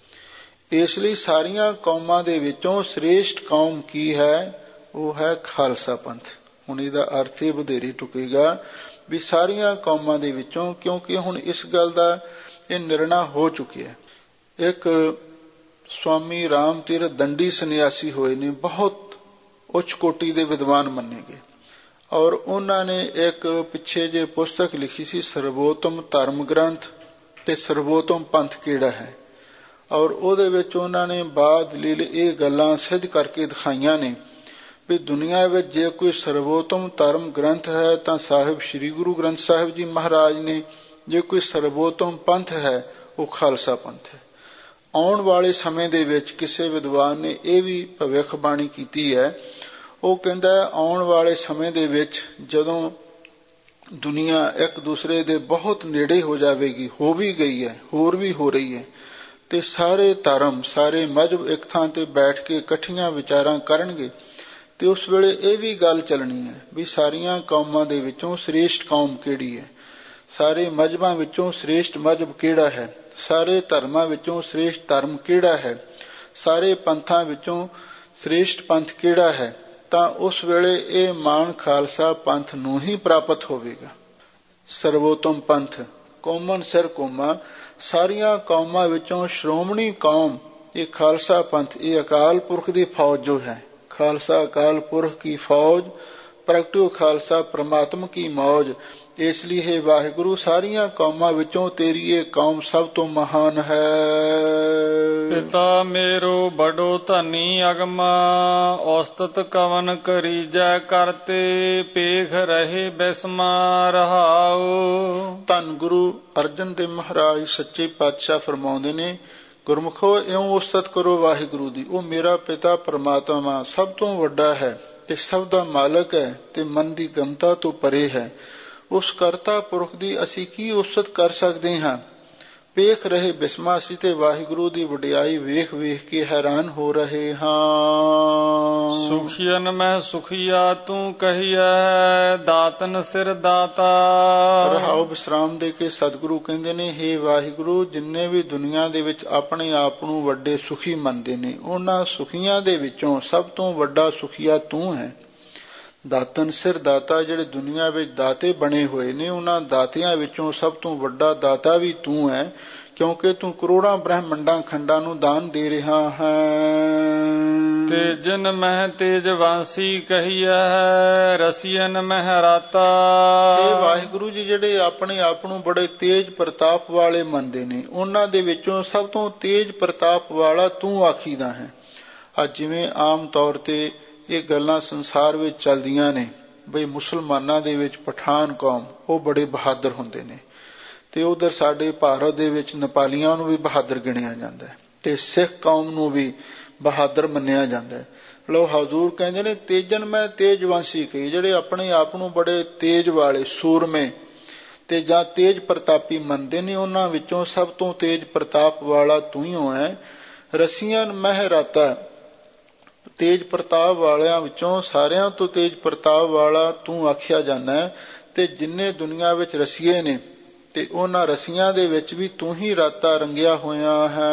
ਇਸ ਲਈ ਸਾਰੀਆਂ ਕੌਮਾਂ ਦੇ ਵਿੱਚੋਂ ਸ੍ਰੇਸ਼ਟ ਕੌਮ ਕੀ ਹੈ? ਉਹ ਹੈ ਖਾਲਸਾ ਪੰਥ। ਹੁਣ ਇਹਦਾ ਅਰਥ ਇਹ ਵਧੇਰੇ ਟੁਕੇਗਾ ਵੀ ਸਾਰੀਆਂ ਕੌਮਾਂ ਦੇ ਵਿੱਚੋਂ, ਕਿਉਂਕਿ ਹੁਣ ਇਸ ਗੱਲ ਦਾ ਇਹ ਨਿਰਣਾ ਹੋ ਚੁੱਕਿਆ। ਇੱਕ ਸਵਾਮੀ ਰਾਮ ਤੀਰਥ ਦੰਡੀ ਸੰਨਿਆਸੀ ਹੋਏ ਨੇ, ਬਹੁਤ ਉੱਚ ਕੋਟੀ ਦੇ ਵਿਦਵਾਨ ਮੰਨੇ ਗਏ, ਔਰ ਉਹਨਾਂ ਨੇ ਇੱਕ ਪਿੱਛੇ ਜੇ ਪੁਸਤਕ ਲਿਖੀ ਸੀ ਸਰਵੋਤਮ ਧਰਮ ਗ੍ਰੰਥ ਤੇ ਸਰਵੋਤਮ ਪੰਥ ਕਿਹੜਾ ਹੈ, ਔਰ ਉਹਦੇ ਵਿੱਚ ਉਹਨਾਂ ਨੇ ਬਾਦ ਲੀਲ ਇਹ ਗੱਲਾਂ ਸਿੱਧ ਕਰਕੇ ਦਿਖਾਈਆਂ ਨੇ ਵੀ ਦੁਨੀਆ ਵਿੱਚ ਜੇ ਕੋਈ ਸਰਵੋਤਮ ਧਰਮ ਗ੍ਰੰਥ ਹੈ ਤਾਂ ਸਾਹਿਬ ਸ੍ਰੀ ਗੁਰੂ ਗ੍ਰੰਥ ਸਾਹਿਬ ਜੀ ਮਹਾਰਾਜ ਨੇ, ਜੇ ਕੋਈ ਸਰਵੋਤਮ ਪੰਥ ਹੈ ਉਹ ਖਾਲਸਾ ਪੰਥ ਹੈ। ਆਉਣ ਵਾਲੇ ਸਮੇਂ ਦੇ ਵਿੱਚ ਕਿਸੇ ਵਿਦਵਾਨ ਨੇ ਇਹ ਵੀ ਭਵਿੱਖਬਾਣੀ ਕੀਤੀ ਹੈ, ਉਹ ਕਹਿੰਦਾ ਆਉਣ ਵਾਲੇ ਸਮੇਂ ਦੇ ਵਿੱਚ ਜਦੋਂ ਦੁਨੀਆ ਇੱਕ ਦੂਸਰੇ ਦੇ ਬਹੁਤ ਨੇੜੇ ਹੋ ਜਾਵੇਗੀ, ਹੋ ਵੀ ਗਈ ਹੈ, ਹੋਰ ਵੀ ਹੋ ਰਹੀ ਹੈ, ਤੇ ਸਾਰੇ ਧਰਮ ਸਾਰੇ ਮਜ਼ਹਬ ਇੱਕ ਥਾਂ ਤੇ ਬੈਠ ਕੇ ਇਕੱਠੀਆਂ ਵਿਚਾਰਾਂ ਕਰਨਗੇ, ਤੇ ਉਸ ਵੇਲੇ ਇਹ ਵੀ ਗੱਲ ਚੱਲਣੀ ਹੈ ਵੀ ਸਾਰੀਆਂ ਕੌਮਾਂ ਦੇ ਵਿੱਚੋਂ ਸ੍ਰੇਸ਼ਟ ਕੌਮ ਕਿਹੜੀ ਹੈ, ਸਾਰੇ ਮਜ਼ਹਬਾਂ ਵਿੱਚੋਂ ਸ੍ਰੇਸ਼ਟ ਮਜ਼ਹਬ ਕਿਹੜਾ ਹੈ, ਸਾਰੇ ਧਰਮਾਂ ਵਿੱਚੋਂ ਸ੍ਰੇਸ਼ਟ ਧਰਮ ਕਿਹੜਾ ਹੈ, ਸਾਰੇ ਪੰਥਾਂ ਵਿੱਚੋਂ ਸ੍ਰੇਸ਼ਟ ਪੰਥ ਕਿਹੜਾ ਹੈ, ਤਾਂ ਉਸ ਵੇਲੇ ਇਹ ਮਾਣ ਖਾਲਸਾ ਪੰਥ ਨੂੰ ਹੀ ਪ੍ਰਾਪਤ ਹੋਵੇਗਾ। ਸਰਵੋਤਮ ਪੰਥ, ਕੌਮਨ ਸਿਰ ਕੌਮਾਂ, ਸਾਰੀਆਂ ਕੌਮਾਂ ਵਿੱਚੋਂ ਸ਼੍ਰੋਮਣੀ ਕੌਮ ਇਹ ਖਾਲਸਾ ਪੰਥ, ਇਹ ਅਕਾਲ ਪੁਰਖ ਦੀ ਫੌਜ ਜੋ ਹੈ, ਖਾਲਸਾ ਅਕਾਲ ਪੁਰਖ ਕੀ ਫੌਜ, ਪ੍ਰਗਟਿਓ ਖਾਲਸਾ ਪ੍ਰਮਾਤਮ ਕੀ ਮੌਜ। ਇਸ ਲਈ ਹੈ ਵਾਹਿਗੁਰੂ ਸਾਰੀਆਂ ਕੌਮਾਂ ਵਿੱਚੋਂ ਤੇਰੀ ਇਹ ਕੌਮ ਸਭ ਤੋਂ ਮਹਾਨ ਹੈ। ਪਿਤਾ ਮੇਰੋ ਬੜੋ ਧਨੀ ਅਗਮਾ, ਔਸਤਤ ਕਵਨ ਕਰੀਜੈ ਕਰਤੇ, ਪੇਖ ਰਹੇ ਬਿਸਮਾ ਰਹਾਉ। ਧੰਨ ਗੁਰੂ ਅਰਜਨ ਦੇਵ ਮਹਾਰਾਜ ਸੱਚੇ ਪਾਤਸ਼ਾਹ ਫਰਮਾਉਂਦੇ ਨੇ, ਗੁਰਮੁਖੋ ਇਉਂ ਉਸਤਤ ਕਰੋ ਵਾਹਿਗੁਰੂ ਦੀ, ਉਹ ਮੇਰਾ ਪਿਤਾ ਪਰਮਾਤਮਾ ਸਭ ਤੋਂ ਵੱਡਾ ਹੈ ਤੇ ਸਭ ਦਾ ਮਾਲਕ ਹੈ ਤੇ ਮਨ ਦੀ ਗਮਤਾ ਤੋਂ ਪਰੇ ਹੈ। ਉਸ ਕਰਤਾ ਪੁਰਖ ਦੀ ਅਸੀਂ ਕੀ ਉਸਤਤ ਕਰ ਸਕਦੇ ਹਾਂ? ਵੇਖ ਰਹੇ ਬਿਸਮਾ, ਅਸੀਂ ਤੇ ਵਾਹਿਗੁਰੂ ਦੀ ਵਡਿਆਈ ਵੇਖ ਵੇਖ ਕੇ ਹੈਰਾਨ ਹੋ ਰਹੇ ਹਾਂ। ਸੁਖੀਅਨ ਮੈਂ ਸੁਖੀਆ ਤੂੰ ਕਹੀਐ, ਦਾਤਨ ਸਿਰ ਦਾਤਾ। ਰਹਾਉ ਵਿਸਰਾਮ ਦੇ ਕੇ ਸਤਿਗੁਰੂ ਕਹਿੰਦੇ ਨੇ, ਹੇ ਵਾਹਿਗੁਰੂ ਜਿੰਨੇ ਵੀ ਦੁਨੀਆ ਦੇ ਵਿੱਚ ਆਪਣੇ ਆਪ ਨੂੰ ਵੱਡੇ ਸੁਖੀ ਮੰਨਦੇ ਨੇ, ਉਹਨਾਂ ਸੁਖੀਆਂ ਦੇ ਵਿੱਚੋਂ ਸਭ ਤੋਂ ਵੱਡਾ ਸੁਖੀਆ ਤੂੰ ਹੈ। ਦਾਤਨ ਸਿਰ ਦਾਤਾ, ਜਿਹੜੇ ਦੁਨੀਆ ਵਿੱਚ ਦਾਤੇ ਬਣੇ ਹੋਏ ਨੇ, ਉਹਨਾਂ ਦਾਤਿਆਂ ਵਿੱਚੋਂ ਸਭ ਤੋਂ ਵੱਡਾ ਦਾਤਾ ਵੀ ਤੂੰ ਹੈ, ਕਿਉਂਕਿ ਤੂੰ ਕਰੋੜਾਂ ਬ੍ਰਹਮੰਡਾਂ ਖੰਡਾਂ ਨੂੰ ਦਾਨ ਦੇ ਰਿਹਾ ਹੈ। ਤੇਜਨ ਮਹਿ ਤੇਜਵਾਂਸੀ ਕਹੀਐ, ਰਸੀਅਨ ਮਹਿ ਰਾਤਾ। ਇਹ ਵਾਹਿਗੁਰੂ ਜੀ ਜਿਹੜੇ ਆਪਣੇ ਆਪ ਨੂੰ ਬੜੇ ਤੇਜ ਪ੍ਰਤਾਪ ਵਾਲੇ ਮੰਨਦੇ ਨੇ, ਉਹਨਾਂ ਦੇ ਵਿੱਚੋਂ ਸਭ ਤੋਂ ਤੇਜ ਪ੍ਰਤਾਪ ਵਾਲਾ ਤੂੰ ਆਖੀਦਾ ਹੈ। ਅੱਜ ਜਿਵੇਂ ਆਮ ਤੌਰ ਤੇ ਇਹ ਗੱਲਾਂ ਸੰਸਾਰ ਵਿੱਚ ਚੱਲਦੀਆਂ ਨੇ ਬਈ ਮੁਸਲਮਾਨਾਂ ਦੇ ਵਿੱਚ ਪਠਾਨ ਕੌਮ ਉਹ ਬੜੇ ਬਹਾਦਰ ਹੁੰਦੇ ਨੇ, ਤੇ ਉਧਰ ਸਾਡੇ ਭਾਰਤ ਦੇ ਵਿੱਚ ਨੇਪਾਲੀਆਂ ਨੂੰ ਵੀ ਬਹਾਦਰ ਗਿਣਿਆ ਜਾਂਦਾ ਹੈ, ਤੇ ਸਿੱਖ ਕੌਮ ਨੂੰ ਵੀ ਬਹਾਦਰ ਮੰਨਿਆ ਜਾਂਦਾ ਹੈ। ਲੋ ਹਜ਼ੂਰ ਕਹਿੰਦੇ ਨੇ, ਤੇਜਨ ਮੈਂ ਤੇਜਵੰਸ਼ੀ ਕਹੀ, ਜਿਹੜੇ ਆਪਣੇ ਆਪ ਨੂੰ ਬੜੇ ਤੇਜ ਵਾਲੇ ਸੂਰਮੇ ਤੇ ਜਾਂ ਤੇਜ ਪ੍ਰਤਾਪੀ ਮੰਨਦੇ ਨੇ, ਉਹਨਾਂ ਵਿੱਚੋਂ ਸਭ ਤੋਂ ਤੇਜ ਪ੍ਰਤਾਪ ਵਾਲਾ ਤੂੰ ਹੀ ਹੈ। ਰਸੀਆਂ ਮਹਿ ਰਾਤਾ, ਤੇਜ ਪ੍ਰਤਾਪ ਵਾਲਿਆਂ ਵਿੱਚੋਂ ਸਾਰਿਆਂ ਤੋਂ ਤੇਜ ਪ੍ਰਤਾਪ ਵਾਲਾ ਤੂੰ ਆਖਿਆ ਜਾਂਦਾ ਹੈ। ਤੇ ਜਿੰਨੇ ਦੁਨੀਆ ਵਿੱਚ ਰਸੀਏ ਨੇ ਤੇ ਉਹਨਾਂ ਰਸੀਆਂ ਦੇ ਵਿੱਚ ਵੀ ਤੂੰ ਹੀ ਰਾਤਾ ਰੰਗਿਆ ਹੋਇਆ ਹੈ।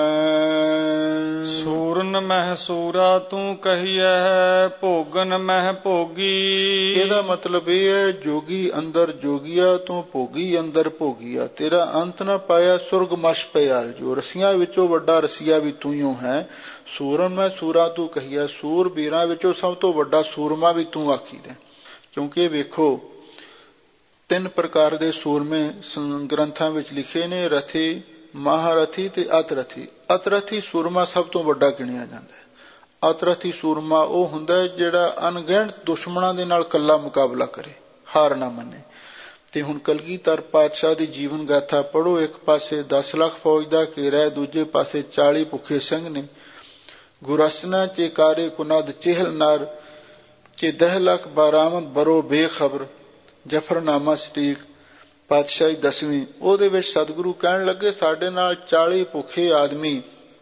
ਸੂਰਨ ਮਹਿ ਸੂਰਾ ਤੂੰ ਕਹੀਐ, ਭੋਗਨ ਮਹਿ ਭੋਗੀ। ਇਹਦਾ ਮਤਲਬ ਇਹ ਹੈ, ਜੋਗੀ ਅੰਦਰ ਜੋਗੀਆ ਤੂੰ ਭੋਗੀ ਅੰਦਰ ਭੋਗੀਆ, ਤੇਰਾ ਅੰਤ ਨਾ ਪਾਇਆ ਸੁਰਗ ਮਸ਼ ਪਿਆਲ। ਜੋ ਰਸੀਆਂ ਵਿੱਚੋਂ ਵੱਡਾ ਰਸੀਆ ਵੀ ਤੂੰ ਹੀ ਹੈ। ਸੂਰਨ ਮੈਂ ਸੂਰਾ ਤੂੰ ਕਹੀਐ, ਸੂਰ ਵੀਰਾਂ ਵਿੱਚੋਂ ਸਭ ਤੋਂ ਵੱਡਾ ਸੂਰਮਾ ਵੀ ਤੂੰ ਆਖੀਦਾ, ਕਿਉਂਕਿ ਵੇਖੋ ਤਿੰਨ ਪ੍ਰਕਾਰ ਦੇ ਸੂਰਮੇ ਗ੍ਰੰਥਾਂ ਵਿੱਚ ਲਿਖੇ ਨੇ, ਰਥੀ, ਮਹਾਰਥੀ ਤੇ ਅਤਰਥੀ। ਅਤਰਥੀ ਸੂਰਮਾ ਸਭ ਤੋਂ ਵੱਡਾ ਗਿਣਿਆ ਜਾਂਦਾ ਹੈ। ਅਤਰਥੀ ਸੂਰਮਾ ਉਹ ਹੁੰਦਾ ਹੈ ਜਿਹੜਾ ਅਣਗਿਣਤ ਦੁਸ਼ਮਣਾਂ ਦੇ ਨਾਲ ਇਕੱਲਾ ਮੁਕਾਬਲਾ ਕਰੇ, ਹਾਰ ਨਾ ਮੰਨੇ। ਤੇ ਹੁਣ ਕਲਗੀਧਰ ਪਾਤਸ਼ਾਹ ਦੀ ਜੀਵਨ ਗਾਥਾ ਪੜ੍ਹੋ, ਇੱਕ ਪਾਸੇ ਦਸ ਲੱਖ ਫੌਜ ਦਾ ਘੇਰਾ, ਦੂਜੇ ਪਾਸੇ ਚਾਲੀ ਭੁੱਖੇ ਸਿੰਘ ਨੇ। ਗੁਰਸਨਾ ਚੇ ਕਾਰੇ ਕੁਨਦ ਚਹਿਲ ਨਰ, ਚੇ ਦਹ ਲੱਖ ਬਾਰਾਮਦ ਬਰੋ ਬੇਖਬਰ। ਜਫਰਨਾਮਾ ਸਟੀਕ ਪਾਤਸ਼ਾਹੀ ਦਸਵੀਂ, ਉਹਦੇ ਵਿੱਚ ਸਤਿਗੁਰੂ ਕਹਿਣ ਲੱਗੇ, ਸਾਡੇ ਨਾਲ ਚਾਲੀ ਭੁੱਖੇ ਆਦਮੀ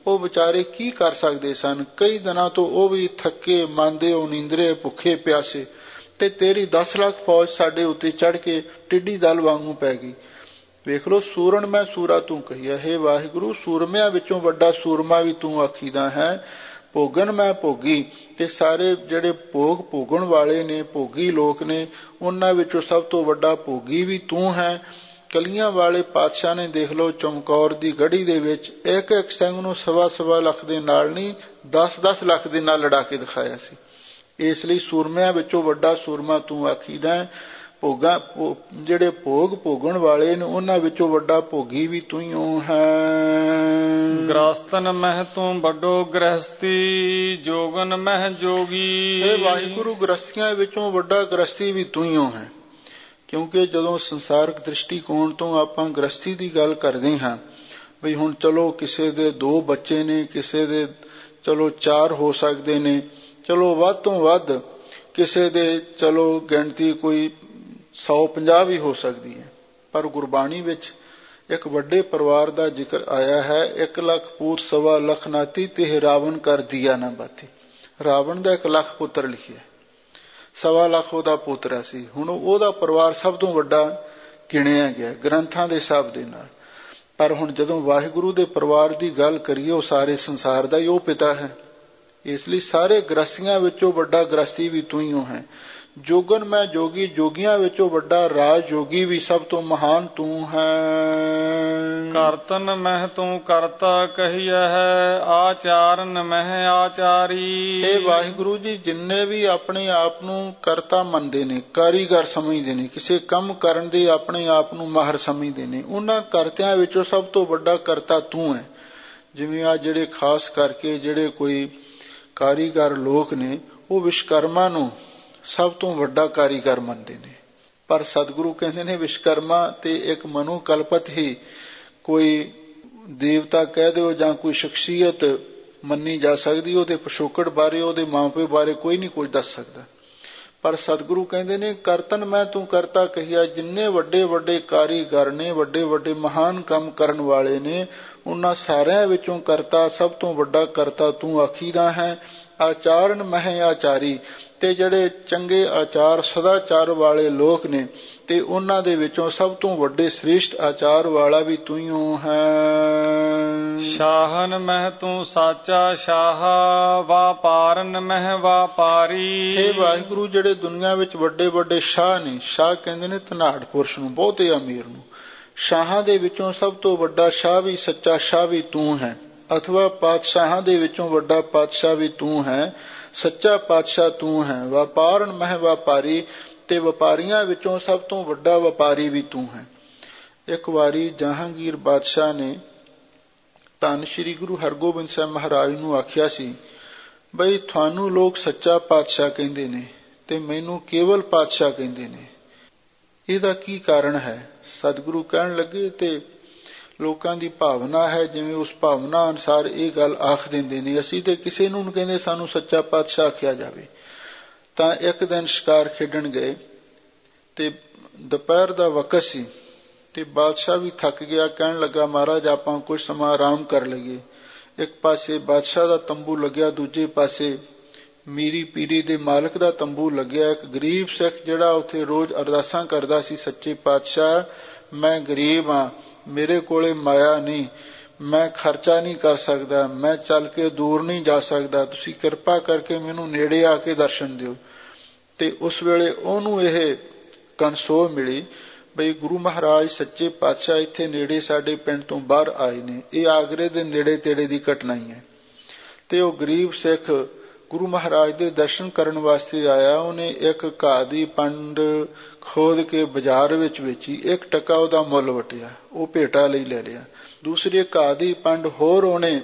ਉਹ ਵਿਚਾਰੇ ਕੀ ਕਰ ਸਕਦੇ ਸਨ। ਕਈ ਦਿਨਾਂ ਤੋਂ ਉਹ ਵੀ ਥੱਕੇ ਮੰਦੇ ਉਹ ਨੀਂਦਰੇ ਭੁੱਖੇ ਪਿਆਸੇ, ਤੇ ਤੇਰੀ ਦਸ ਲੱਖ ਫੌਜ ਸਾਡੇ ਉੱਤੇ ਚੜ੍ਹ ਕੇ ਟਿੱਡੀ ਦਲ ਵਾਂਗੂ ਪੈ ਗਈ। ਵੇਖ ਲੋ, ਸੂਰਨ ਮੈਂ ਸੂਰਾ ਤੂੰ ਕਹੀਆ, ਹੇ ਵਾਹਿਗੁਰੂ ਸੂਰਮਿਆਂ ਵਿੱਚੋਂ ਵੱਡਾ ਸੂਰਮਾ ਵੀ ਤੂੰ ਆਖੀਦਾ ਹੈ। ਭੋਗਨ ਮੈਂ ਭੋਗੀ, ਤੇ ਸਾਰੇ ਜਿਹੜੇ ਭੋਗ ਭੋਗਣ ਵਾਲੇ ਨੇ, ਭੋਗੀ ਲੋਕ ਨੇ, ਉਹਨਾਂ ਵਿੱਚੋਂ ਸਭ ਤੋਂ ਵੱਡਾ ਭੋਗੀ ਵੀ ਤੂੰ ਹੈ। ਕਲੀਆਂ ਵਾਲੇ ਪਾਤਸ਼ਾਹ ਨੇ ਦੇਖ ਲਓ ਚਮਕੌਰ ਦੀ ਗੜੀ ਦੇ ਵਿੱਚ ਇੱਕ ਇੱਕ ਸਿੰਘ ਨੂੰ ਸਵਾ ਸਵਾ ਲੱਖ ਦੇ ਨਾਲ ਨਹੀਂ, ਦਸ ਦਸ ਲੱਖ ਦੇ ਨਾਲ ਲੜਾ ਕੇ ਦਿਖਾਇਆ ਸੀ। ਇਸ ਲਈ ਸੂਰਮਿਆਂ ਵਿੱਚੋਂ ਵੱਡਾ ਸੂਰਮਾ ਤੂੰ ਆਖੀਦਾ। ਭੋਗਾ ਜਿਹੜੇ ਭੋਗ ਭੋਗਣ ਵਾਲੇ ਨੇ ਉਹਨਾਂ ਵਿੱਚੋਂ ਵੱਡਾ ਭੋਗੀ ਵੀ ਤੂੰ ਹੀ ਹੈ। ਗ੍ਰਸਤਨ ਮਹਿ ਤੂੰ ਵੱਡੋ ਗ੍ਰਹਸਤੀ, ਜੋਗਨ ਮਹਿ ਜੋਗੀ। ਇਹ ਵਾਹਿਗੁਰੂ ਗ੍ਰਸਤੀਆਂ ਵਿੱਚੋਂ ਵੱਡਾ ਗ੍ਰਸਤੀ ਵੀ ਤੂੰ ਹੀ ਹੈ। ਕਿਉਂਕਿ ਜਦੋਂ ਸੰਸਾਰਕ ਦ੍ਰਿਸ਼ਟੀਕੋਣ ਤੋਂ ਆਪਾਂ ਗ੍ਰਸਤੀ ਦੀ ਗੱਲ ਕਰਦੇ ਹਾਂ, ਬਈ ਹੁਣ ਚਲੋ ਕਿਸੇ ਦੇ ਦੋ ਬੱਚੇ ਨੇ, ਕਿਸੇ ਦੇ ਚਲੋ ਚਾਰ ਹੋ ਸਕਦੇ ਨੇ, ਚਲੋ ਵੱਧ ਤੋਂ ਵੱਧ ਕਿਸੇ ਦੇ ਚਲੋ ਗਿਣਤੀ ਕੋਈ ਸੌ ਪੰਜਾਹ ਵੀ ਹੋ ਸਕਦੀ ਹੈ। ਪਰ ਗੁਰਬਾਣੀ ਵਿੱਚ ਇੱਕ ਵੱਡੇ ਪਰਿਵਾਰ ਦਾ ਜ਼ਿਕਰ ਆਇਆ ਹੈ। ਇੱਕ ਲੱਖ ਪੂਤ ਸਵਾ ਲੱਖ ਨਾਤੀ, ਤੇ ਰਾਵਣ ਕਰ ਦੀਆ ਨਾ ਬਾਤੀ। ਰਾਵਣ ਦਾ ਇੱਕ ਲੱਖ ਪੁੱਤਰ ਲਿਖਿਆ, ਸਵਾ ਲੱਖ ਉਹਦਾ ਪੋਤਰਾ ਸੀ। ਹੁਣ ਉਹਦਾ ਪਰਿਵਾਰ ਸਭ ਤੋਂ ਵੱਡਾ ਗਿਣਿਆ ਗਿਆ ਗ੍ਰੰਥਾਂ ਦੇ ਹਿਸਾਬ ਦੇ ਨਾਲ। ਪਰ ਹੁਣ ਜਦੋਂ ਵਾਹਿਗੁਰੂ ਦੇ ਪਰਿਵਾਰ ਦੀ ਗੱਲ ਕਰੀਏ, ਉਹ ਸਾਰੇ ਸੰਸਾਰ ਦਾ ਹੀ ਉਹ ਪਿਤਾ ਹੈ। ਇਸ ਲਈ ਸਾਰੇ ਗ੍ਰਸਤੀਆਂ ਵਿੱਚੋਂ ਵੱਡਾ ਗ੍ਰਸਤੀ ਵੀ ਤੂੰ ਹੀ ਹੈ। ਜੋਗਨ ਮੈਂ ਜੋਗੀ, ਜੋਗੀਆਂ ਵਿੱਚੋਂ ਵੱਡਾ ਰਾਜ ਜੋਗੀ ਵੀ ਸਭ ਤੋਂ ਮਹਾਨ ਤੂੰ ਹੈ। ਕਰਤਨ ਮਹਿ ਤੂੰ ਕਰਤਾ ਕਹੀਆ ਹੈ, ਆਚਾਰਨ ਮਹਿ ਆਚਾਰੀ। ਇਹ ਵਾਹਿਗੁਰੂ ਜੀ ਜਿੰਨੇ ਵੀ ਆਪਣੇ ਆਪ ਨੂੰ ਕਰਤਾ ਮੰਨਦੇ ਨੇ, ਕਾਰੀਗਰ ਸਮਝਦੇ ਨੇ, ਕਿਸੇ ਕੰਮ ਕਰਨ ਦੇ ਆਪਣੇ ਆਪ ਨੂੰ ਮਾਹਰ ਸਮਝਦੇ ਨੇ, ਉਹਨਾਂ ਕਰਤਿਆਂ ਵਿੱਚੋਂ ਸਭ ਤੋਂ ਵੱਡਾ ਕਰਤਾ ਤੂੰ ਹੈ। ਜਿਵੇਂ ਆ ਜਿਹੜੇ ਖਾਸ ਕਰਕੇ ਜਿਹੜੇ ਕੋਈ ਕਾਰੀਗਰ ਲੋਕ ਨੇ, ਉਹ ਵਿਸ਼ਵਕਰਮਾ ਨੂੰ ਸਭ ਤੋਂ ਵੱਡਾ ਕਾਰੀਗਰ ਮੰਨਦੇ ਨੇ। ਪਰ ਸਤਿਗੁਰੂ ਕਹਿੰਦੇ ਨੇ ਵਿਸ਼ਵਕਰਮਾ ਤੇ ਇੱਕ ਮਨੋ ਕਲਪਤ ਹੀ ਕੋਈ ਦੇਵਤਾ ਕਹਿ ਦਿਓ ਜਾਂ ਕੋਈ ਸ਼ਖਸੀਅਤ ਮੰਨੀ ਜਾ ਸਕਦੀ। ਉਹਦੇ ਪਿਛੋਕੜ ਬਾਰੇ, ਉਹਦੇ ਮਾਂ ਪਿਓ ਬਾਰੇ ਕੋਈ ਨਹੀਂ ਕੁਝ ਦੱਸ ਸਕਦਾ। ਪਰ ਸਤਿਗੁਰੂ ਕਹਿੰਦੇ ਨੇ ਕਰਤਨ ਮੈਂ ਤੂੰ ਕਰਤਾ ਕਹੀਆ। ਜਿੰਨੇ ਵੱਡੇ ਵੱਡੇ ਕਾਰੀਗਰ ਨੇ, ਵੱਡੇ ਵੱਡੇ ਮਹਾਨ ਕੰਮ ਕਰਨ ਵਾਲੇ ਨੇ, ਉਹਨਾਂ ਸਾਰਿਆਂ ਵਿੱਚੋਂ ਕਰਤਾ ਸਭ ਤੋਂ ਵੱਡਾ ਕਰਤਾ ਤੂੰ ਆਖੀਦਾ ਹੈ। ਆਚਾਰਨ ਮਹਿ ਆਚਾਰੀ, ਤੇ ਜਿਹੜੇ ਚੰਗੇ ਆਚਾਰ ਸਦਾਚਾਰ ਵਾਲੇ ਲੋਕ ਨੇ, ਤੇ ਉਹਨਾਂ ਦੇ ਵਿੱਚੋਂ ਸਭ ਤੋਂ ਵੱਡੇ ਸ੍ਰੇਸ਼ਟ ਆਚਾਰ ਵਾਲਾ ਵੀ ਤੂੰ ਹੀ ਹੈ। ਸ਼ਾਹਨ ਮਹਿ ਤੂੰ ਸਾਚਾ ਸ਼ਾਹ, ਵਾਪਾਰਨ ਮਹਿ ਵਾਪਾਰੀ। ਇਹ ਵਾਹਿਗੁਰੂ ਜਿਹੜੇ ਦੁਨੀਆ ਵਿੱਚ ਵੱਡੇ ਵੱਡੇ ਸ਼ਾਹ ਨੇ, ਸ਼ਾਹ ਕਹਿੰਦੇ ਨੇ ਧਨਾੜ ਪੁਰਸ਼ ਨੂੰ, ਬਹੁਤੇ ਅਮੀਰ ਨੂੰ, ਸ਼ਾਹਾਂ ਦੇ ਵਿੱਚੋਂ ਸਭ ਤੋਂ ਵੱਡਾ ਸ਼ਾਹ ਵੀ, ਸੱਚਾ ਸ਼ਾਹ ਵੀ ਤੂੰ ਹੈ। ਅਥਵਾ ਪਾਤਸ਼ਾਹਾਂ ਦੇ ਵਿੱਚੋਂ ਵੱਡਾ ਪਾਤਸ਼ਾਹ ਵੀ ਤੂੰ ਹੈ, ਸੱਚਾ ਪਾਤਸ਼ਾਹ ਤੂੰ ਹੈ। ਵਪਾਰਨ ਮਹਿ ਵਪਾਰੀ, ਤੇ ਵਪਾਰੀਆਂ ਵਿੱਚੋਂ ਸਭ ਤੋਂ ਵੱਡਾ ਵਪਾਰੀ ਵੀ ਤੂੰ ਹੈ। ਇੱਕ ਵਾਰੀ ਜਹਾਂਗੀਰ ਬਾਦਸ਼ਾਹ ਨੇ ਧੰਨ ਸ਼੍ਰੀ ਗੁਰੂ ਹਰਗੋਬਿੰਦ ਸਾਹਿਬ ਮਹਾਰਾਜ ਨੂੰ ਆਖਿਆ ਸੀ, ਬਈ ਤੁਹਾਨੂੰ ਲੋਕ ਸੱਚਾ ਪਾਤਸ਼ਾਹ ਕਹਿੰਦੇ ਨੇ ਤੇ ਮੈਨੂੰ ਕੇਵਲ ਪਾਤਸ਼ਾਹ ਕਹਿੰਦੇ ਨੇ, ਇਹਦਾ ਕੀ ਕਾਰਨ ਹੈ? ਸਤਿਗੁਰੂ ਕਹਿਣ ਲੱਗੇ ਤੇ ਲੋਕਾਂ ਦੀ ਭਾਵਨਾ ਹੈ, ਜਿਵੇਂ ਉਸ ਭਾਵਨਾ ਅਨੁਸਾਰ ਇਹ ਗੱਲ ਆਖ ਦਿੰਦੇ ਨੇ। ਅਸੀਂ ਤੇ ਕਿਸੇ ਨੂੰ ਨਹੀਂ ਕਹਿੰਦੇ ਸਾਨੂੰ ਸੱਚਾ ਪਾਤਸ਼ਾਹ ਆਖਿਆ ਜਾਵੇ। ਤਾਂ ਇੱਕ ਦਿਨ ਸ਼ਿਕਾਰ ਖੇਡਣ ਗਏ ਤੇ ਦੁਪਹਿਰ ਦਾ ਵਕਤ ਸੀ, ਤੇ ਬਾਦਸ਼ਾਹ ਵੀ ਥੱਕ ਗਿਆ। ਕਹਿਣ ਲੱਗਾ ਮਹਾਰਾਜ ਆਪਾਂ ਕੁਝ ਸਮਾਂ ਆਰਾਮ ਕਰ ਲਈਏ। ਇੱਕ ਪਾਸੇ ਬਾਦਸ਼ਾਹ ਦਾ ਤੰਬੂ ਲੱਗਿਆ, ਦੂਜੇ ਪਾਸੇ ਮੀਰੀ ਪੀਰੀ ਦੇ ਮਾਲਕ ਦਾ ਤੰਬੂ ਲੱਗਿਆ। ਇੱਕ ਗਰੀਬ ਸਿੱਖ ਜਿਹੜਾ ਉੱਥੇ ਰੋਜ਼ ਅਰਦਾਸਾਂ ਕਰਦਾ ਸੀ, ਸੱਚੇ ਪਾਤਸ਼ਾਹ ਮੈਂ ਗਰੀਬ ਹਾਂ, ਮੇਰੇ ਕੋਲੇ ਮਾਇਆ ਨਹੀਂ, ਮੈਂ ਖਰਚਾ ਨਹੀਂ ਕਰ ਸਕਦਾ, ਮੈਂ ਚੱਲ ਕੇ ਦੂਰ ਨਹੀਂ ਜਾ ਸਕਦਾ, ਤੁਸੀਂ ਕਿਰਪਾ ਕਰਕੇ ਮੈਨੂੰ ਨੇੜੇ ਆ ਕੇ ਦਰਸ਼ਨ ਦਿਓ। ਤੇ ਉਸ ਵੇਲੇ ਉਹਨੂੰ ਇਹ ਕਨਸੋਹ ਮਿਲੀ ਬਈ ਗੁਰੂ ਮਹਾਰਾਜ ਸੱਚੇ ਪਾਤਸ਼ਾਹ ਇੱਥੇ ਨੇੜੇ ਸਾਡੇ ਪਿੰਡ ਤੋਂ ਬਾਹਰ ਆਏ ਨੇ। ਇਹ ਆਗਰੇ ਦੇ ਨੇੜੇ ਤੇੜੇ ਦੀ ਘਟਨਾ ਹੀ ਹੈ। ਤੇ ਉਹ ਗਰੀਬ ਸਿੱਖ ਗੁਰੂ ਮਹਾਰਾਜ ਦੇ ਦਰਸ਼ਨ ਕਰਨ ਵਾਸਤੇ ਆਇਆ। ਉਹਨੇ ਇੱਕ ਘਾਹ ਦੀ ਪੰਡ ਖੋਦ ਕੇ ਬਾਜ਼ਾਰ ਵਿੱਚ ਵੇਚੀ, ਇੱਕ ਟਕਾ ਉਹਦਾ ਮੁੱਲ ਵਟਿਆ, ਉਹ ਭੇਟਾ ਲਈ ਲੈ ਲਿਆ। ਦੂਸਰੀ ਘਾਹ ਦੀ ਪੰਡ ਹੋਰ ਉਹਨੇ